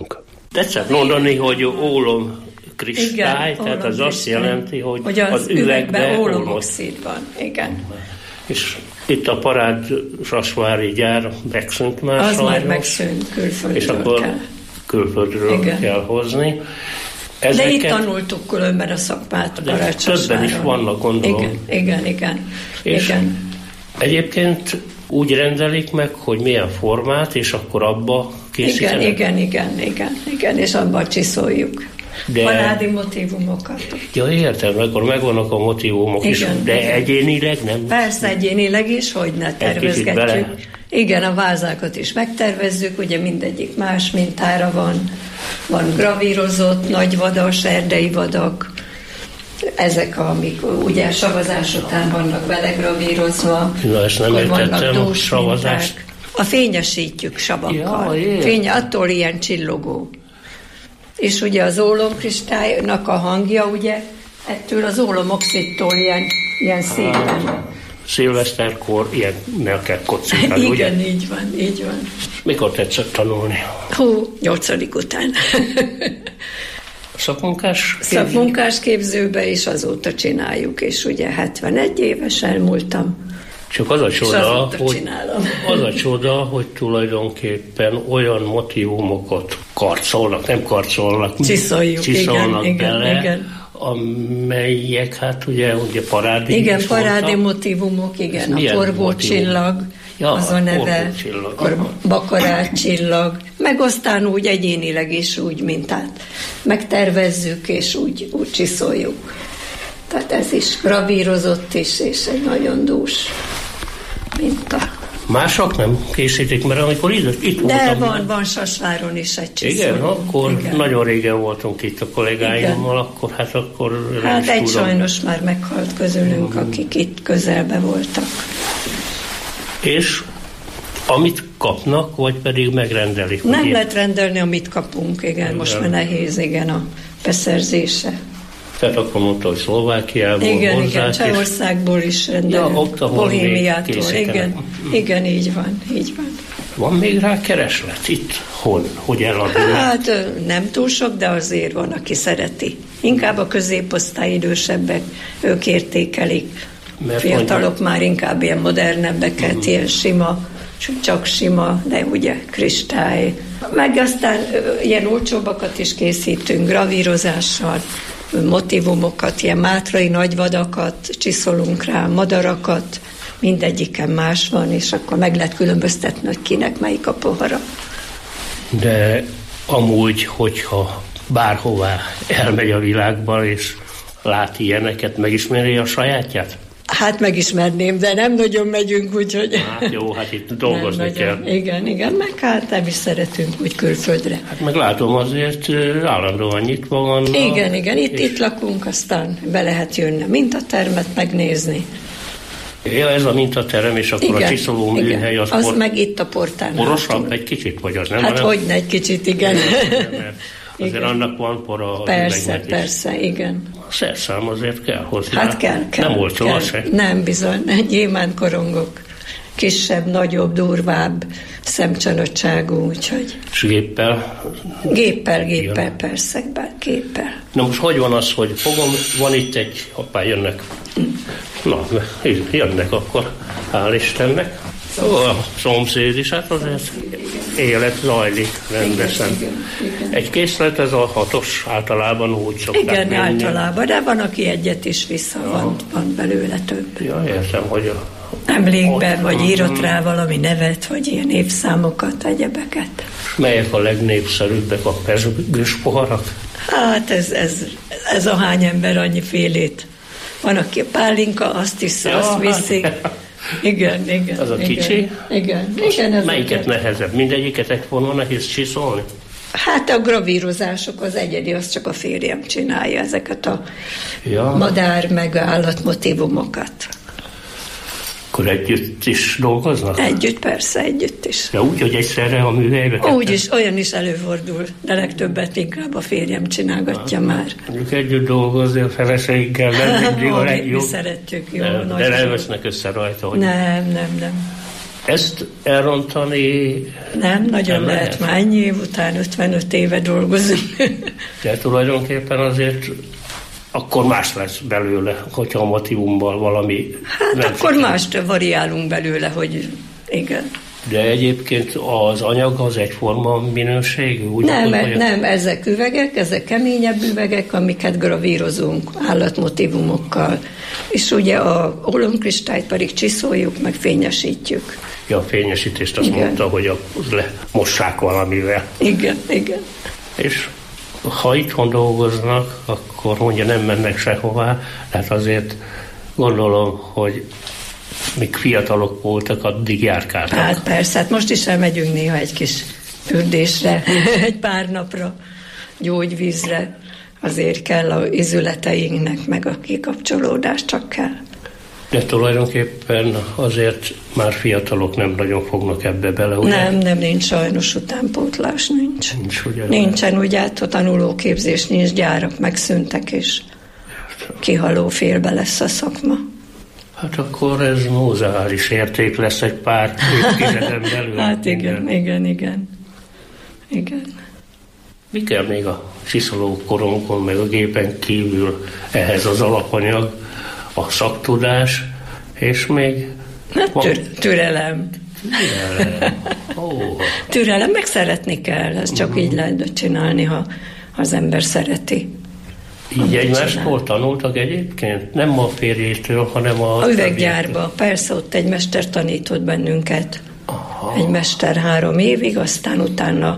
Tetszett mondani, hogy ólom kristály, tehát az azt jelenti, hogy az üvegben ólomoxid van. Igen. És itt a Parádasvári gyár megszűnt már az sajnos. Már megszűnt, külföldről és akkor külföldről kell hozni. De itt tanultuk különben a szakmát Parádasváron. Többen is vannak, gondolom. Igen. És egyébként úgy rendelik meg, hogy milyen formát, és akkor abba készítenek? Igen, és abba csiszoljuk. Parádi motívumokat. Ja, értem, akkor megvannak a motívumok is, de egyénileg nem? Persze, egyénileg is, hogy ne tervezgetjük. Igen, a vázákat is megtervezzük, ugye mindegyik más mintára van gravírozott, nagyvadas, erdei vadak, ezek, amik ugye savazás után vannak vele gravírozva. Na, ezt nem értettem, a savazást. A fényesítjük savakkal. Ja, attól ilyen csillogó. És ugye az ólomkristálynak a hangja, ugye, ettől az ólomoxidtól ilyen szépen. Szilveszterkor ilyennel kell kocintani, ugye? Igen, így van. Mikor tetszett tanulni? 8. után. Szakmunkás képzőbe is azóta csináljuk, és ugye 71 éves elmúltam. Csak az a csoda, hogy tulajdonképpen olyan motívumokat nem karcolnak, csiszolnak bele, igen. Amelyek hát ugye parádi. Igen, parádi motívumok, igen, a forgócsillag, az a neve, akkor bakarátcsillag, meg aztán úgy egyénileg is úgy mintát megtervezzük, és úgy csiszoljuk. Tehát ez is gravírozott is, és egy nagyon dús minta. Mások nem készítik, mert amikor itt voltam... De van Sasváron is egy csiszoló. Igen, akkor nagyon régen voltunk itt a kollégáimmal, akkor hát egy tudom. Sajnos már meghalt közülünk, akik itt közelben voltak. És amit kapnak, vagy pedig megrendelik? Nem lehet rendelni, amit kapunk, igen, most már nehéz, igen, a beszerzése. Tehát akkor mondta, hogy Szlovákiából igen, Csehországból is rendelünk, Bohémiától, igen, így van. Van még rá kereslet itt? Hogy eladni? Hát nem túl sok, de azért van, aki szereti. Inkább a középosztály idősebbek, ők értékelik. Fiatalok már inkább ilyen modernebbeket, ilyen sima, csak sima, de ugye kristály. Meg aztán ilyen olcsóbbakat is készítünk, gravírozással, motívumokat, ilyen mátrai nagyvadakat csiszolunk rá, madarakat, mindegyiken más van, és akkor meg lehet különböztetni, hogy kinek melyik a pohara. De amúgy, hogyha bárhová elmegy a világban, és lát ilyeneket, megismeri a sajátját? Hát megismerném, de nem nagyon megyünk, úgyhogy... Hát jó, hát itt dolgozni kell. Igen, meg hát nem is szeretünk úgy külföldre. Hát meg látom azért állandóan nyitva van. Igen, itt lakunk, aztán be lehet jönni a mintatermet megnézni. Ja, ez a mintaterem, és akkor igen, a csiszoló műhely az meg itt a portán. Porosabb egy kicsit, vagy az nem? Hát hogyne egy kicsit, igen. Azért igen. Annak van pora. Persze, igen. A szerszám azért kell hozzá. Hát kell. Nem olcsó se. Nem bizony, gyémánt korongok. Kisebb, nagyobb, durvább szemcsanadságú, úgyhogy... És géppel? Géppel, persze, géppel. Na most hogy van az, hogy fogom, van itt hoppá, jönnek. Na, jönnek akkor, hál' Istennek. A szomszéd is, hát azért élet zajlik rendesen. Igen. Egy készlet, ez a 6-os általában úgy szokták igen, menni. Általában, de van, aki egyet is vissza, van belőle több. Ja, értem, hogy emlékben, vagy írott rá valami nevet, vagy ilyen évszámokat, egyebeket. Melyek a legnépszerűbbek, a pezsgős poharak? Hát ez a hány ember annyi félét. Van, aki a pálinka, azt is, azt viszik. Igen. Az a kicsi? Igen. Melyiket nehezebb? Mindegyiket egyforma nehéz csiszolni? Hát a gravírozások az egyedi, az csak a férjem csinálja ezeket a madár meg állatmotívumokat. Akkor együtt is dolgoznak? Együtt is. De úgy, hogy egyszerre a műhelybe? Úgy is, olyan is előfordul, de legtöbbet inkább a férjem csinálgatja már. Mondjuk együtt dolgozni a feleségekkel, nem mindig a legjobb. Mi szeretjük, jó. De nem vesznek össze rajta, hogy... Nem. Ezt elrontani nem nagyon lehet. Már ennyi év után 55 éve dolgozunk. De tulajdonképpen azért akkor más lesz belőle, hogyha a motivumban valami... Hát akkor mást variálunk belőle, hogy igen. De egyébként az anyag az egyforma minőségű? Nem, ezek üvegek, ezek keményebb üvegek, amiket gravírozunk állatmotivumokkal. És ugye a ólomkristályt pedig csiszoljuk, meg fényesítjük. Ja, a fényesítést azt mondta, hogy lemossák valamivel. Igen. És ha itthon dolgoznak, akkor mondja, nem mennek sehová, tehát azért gondolom, hogy még fiatalok voltak, addig járkáltak. Hát persze, hát most is elmegyünk néha egy kis fürdésre, egy pár napra, gyógyvízre. Azért kell az izületeinknek, meg a kikapcsolódás csak kell. De tulajdonképpen azért már fiatalok nem nagyon fognak ebbe bele, ugye? Nem, nincs sajnos utánpótlás, nincs. Nincsen, ugye, hát a tanulóképzés nincs, gyárak megszűntek, és kihaló félbe lesz a szakma. Hát akkor ez mózeális érték lesz egy pár évtizeden belül. Hát igen. Mi kell még a csiszoló korunkon, meg a gépen kívül ehhez az alapanyag, a szaktudás, és még... Türelem. Türelem, meg szeretni kell, ez csak így lehet csinálni, ha az ember szereti. Így egymástól tanultak egyébként? Nem a férjétől, hanem a üveggyárba. Persze, ott egy mester tanított bennünket. Aha. Egy mester 3 évig, aztán utána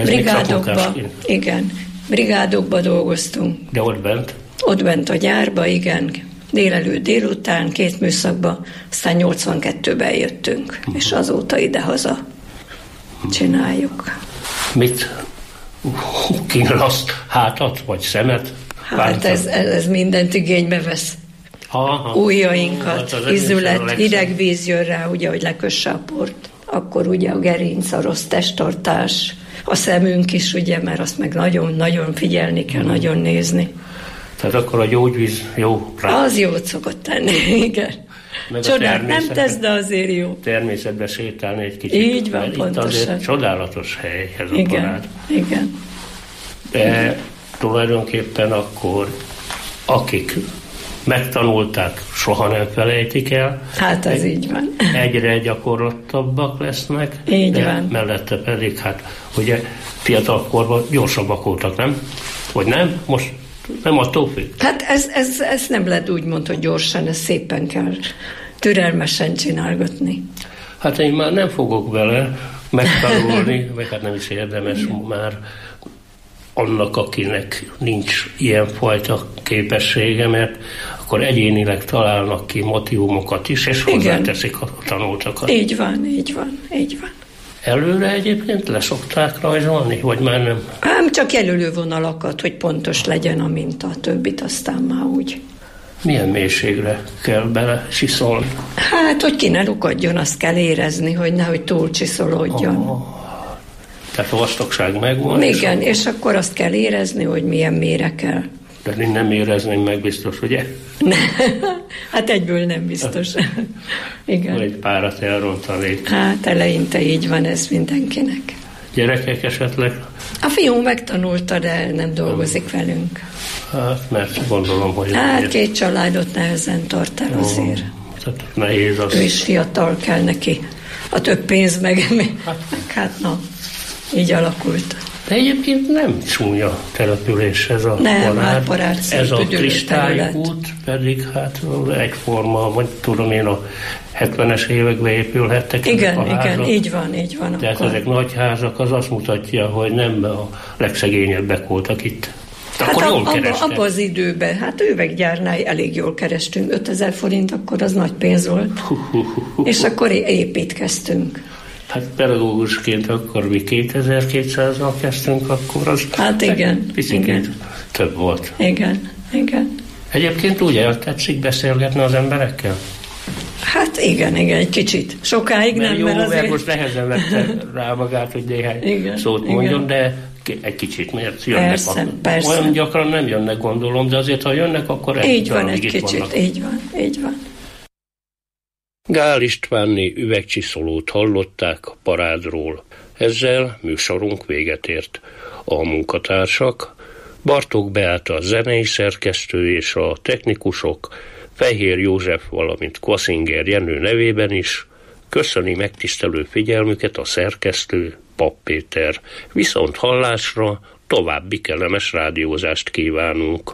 brigádokba dolgoztunk. De ott bent? Ott bent a gyárba, igen. Délelőtt, délután, 2 műszakba, aztán 82-ben jöttünk, és azóta idehaza csináljuk. Mit? Kínlaszt, hátat, vagy szemet? Hát ez mindent igénybe vesz. Ujjainkat, izület, hideg víz jön rá, ugye, hogy lekösse a port. Akkor ugye a gerinc, a rossz testtartás, a szemünk is, ugye, mert azt meg nagyon-nagyon figyelni kell, nagyon nézni. Tehát akkor a gyógyvíz jó rá? Az jót szokott tenni, igen. Csodát nem tesz, de azért jó. Természetbe sétálni egy kicsit. Így van, pontosan. Itt azért csodálatos hely ez a parád. Igen. De tulajdonképpen akkor akik megtanulták, soha nem felejtik el. Hát ez így van. Egyre gyakorlatabbak lesznek. Így van. Mellette pedig, hát ugye fiatal korban gyorsabbak voltak, nem? Vagy nem? Most nem attól függ. Hát ez nem lehet úgy mondani, hogy gyorsan, ez szépen kell türelmesen csinálgatni. Hát én már nem fogok vele megtanulni, vagy hát nem is érdemes már annak, akinek nincs ilyenfajta képessége, mert akkor egyénileg találnak ki motivumokat is, és hozzáteszik a tanultakat. Így van. Előre egyébként leszokták rajzolni, vagy már nem? Csak jelölő vonalakat, hogy pontos legyen a minta, a többit aztán már úgy. Milyen mélységre kell bele csiszolni? Hát, hogy ki ne lukadjon, azt kell érezni, hogy nehogy túl csiszolódjon. Tehát a vastagság megvan. Igen, és akkor azt kell érezni, hogy milyen mélyre kell. De én nem érezném meg biztos, ugye? Hát egyből nem biztos. Igen. Egy párat elrontanék. Hát eleinte így van ez mindenkinek. Gyerekek esetleg? A fiú megtanulta, de nem dolgozik velünk. Hát, mert gondolom, hogy... Hát 2 családot nehezen tart el azért. Tehát nehéz az. Ő is fiatal kell neki. A több pénz meg. Hát na, így alakult. De egyébként nem csúnya település ez a Parád. Ez a Kristályút pedig hát egyforma, vagy tudom én, a 70-es években épülhettek. Igen, így van. Tehát akkor ezek nagy házak, az azt mutatja, hogy nem a legszegényebbek voltak itt. Hát abban az időben, hát üveggyárnál elég jól kerestünk. 5000 forint, akkor az nagy pénz volt. És akkor építkeztünk. Hát pedagógusként akkor mi 2200-nal kezdtünk, akkor az hát igen, több volt. Igen. Egyébként úgy eltetszik beszélgetni az emberekkel? Hát igen, egy kicsit. Sokáig mert nem, jó, mert azért... most nehezen vette rá magát, hogy néhány szót mondjon, de egy kicsit, mert jönnek. Persze. Olyan gyakran nem jönnek, gondolom, de azért, ha jönnek, akkor így van, egy kicsit, így van. Gál Istvánné üvegcsiszolót hallották a parádról. Ezzel műsorunk véget ért. A munkatársak, Bartók Beáta a zenei szerkesztő és a technikusok, Fehér József, valamint Kvaszinger Jenő nevében is köszöni megtisztelő figyelmüket a szerkesztő, Papp Péter. Viszont hallásra, további kellemes rádiózást kívánunk.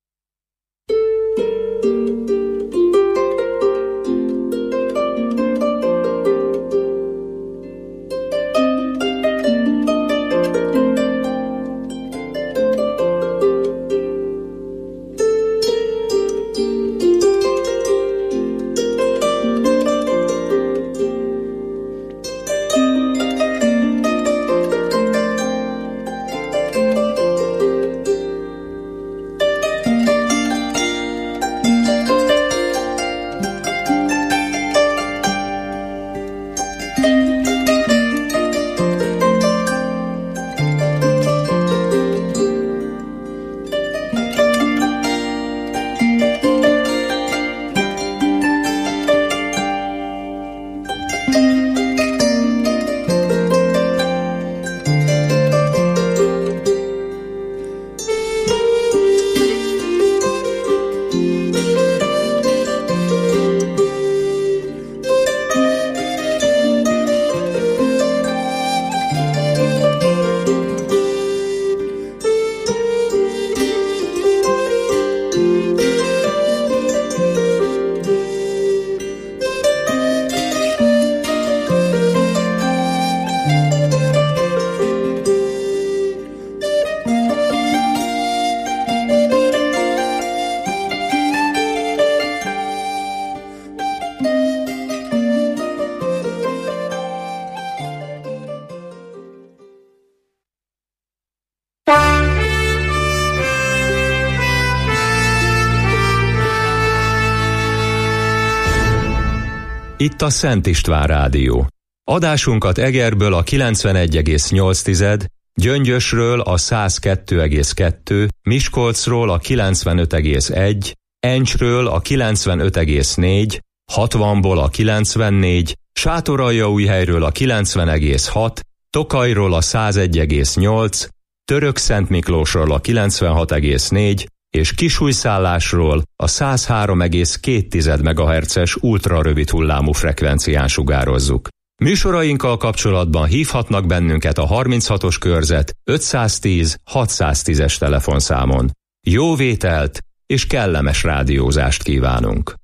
Itt a Szent István Rádió. Adásunkat Egerből a 91,8, Gyöngyösről a 102,2, Miskolcról a 95,1, Encsről a 95,4, 60-ból a 94, Sátoraljaújhelyről a 90,6, Tokajról a 101,8, Törökszentmiklósról a 96,4 és Kisújszállásról a 103,2 MHz-es ultrarövid hullámú frekvencián sugározzuk. Műsorainkkal kapcsolatban hívhatnak bennünket a 36-os körzet 510 610-es telefonszámon. Jó vételt és kellemes rádiózást kívánunk!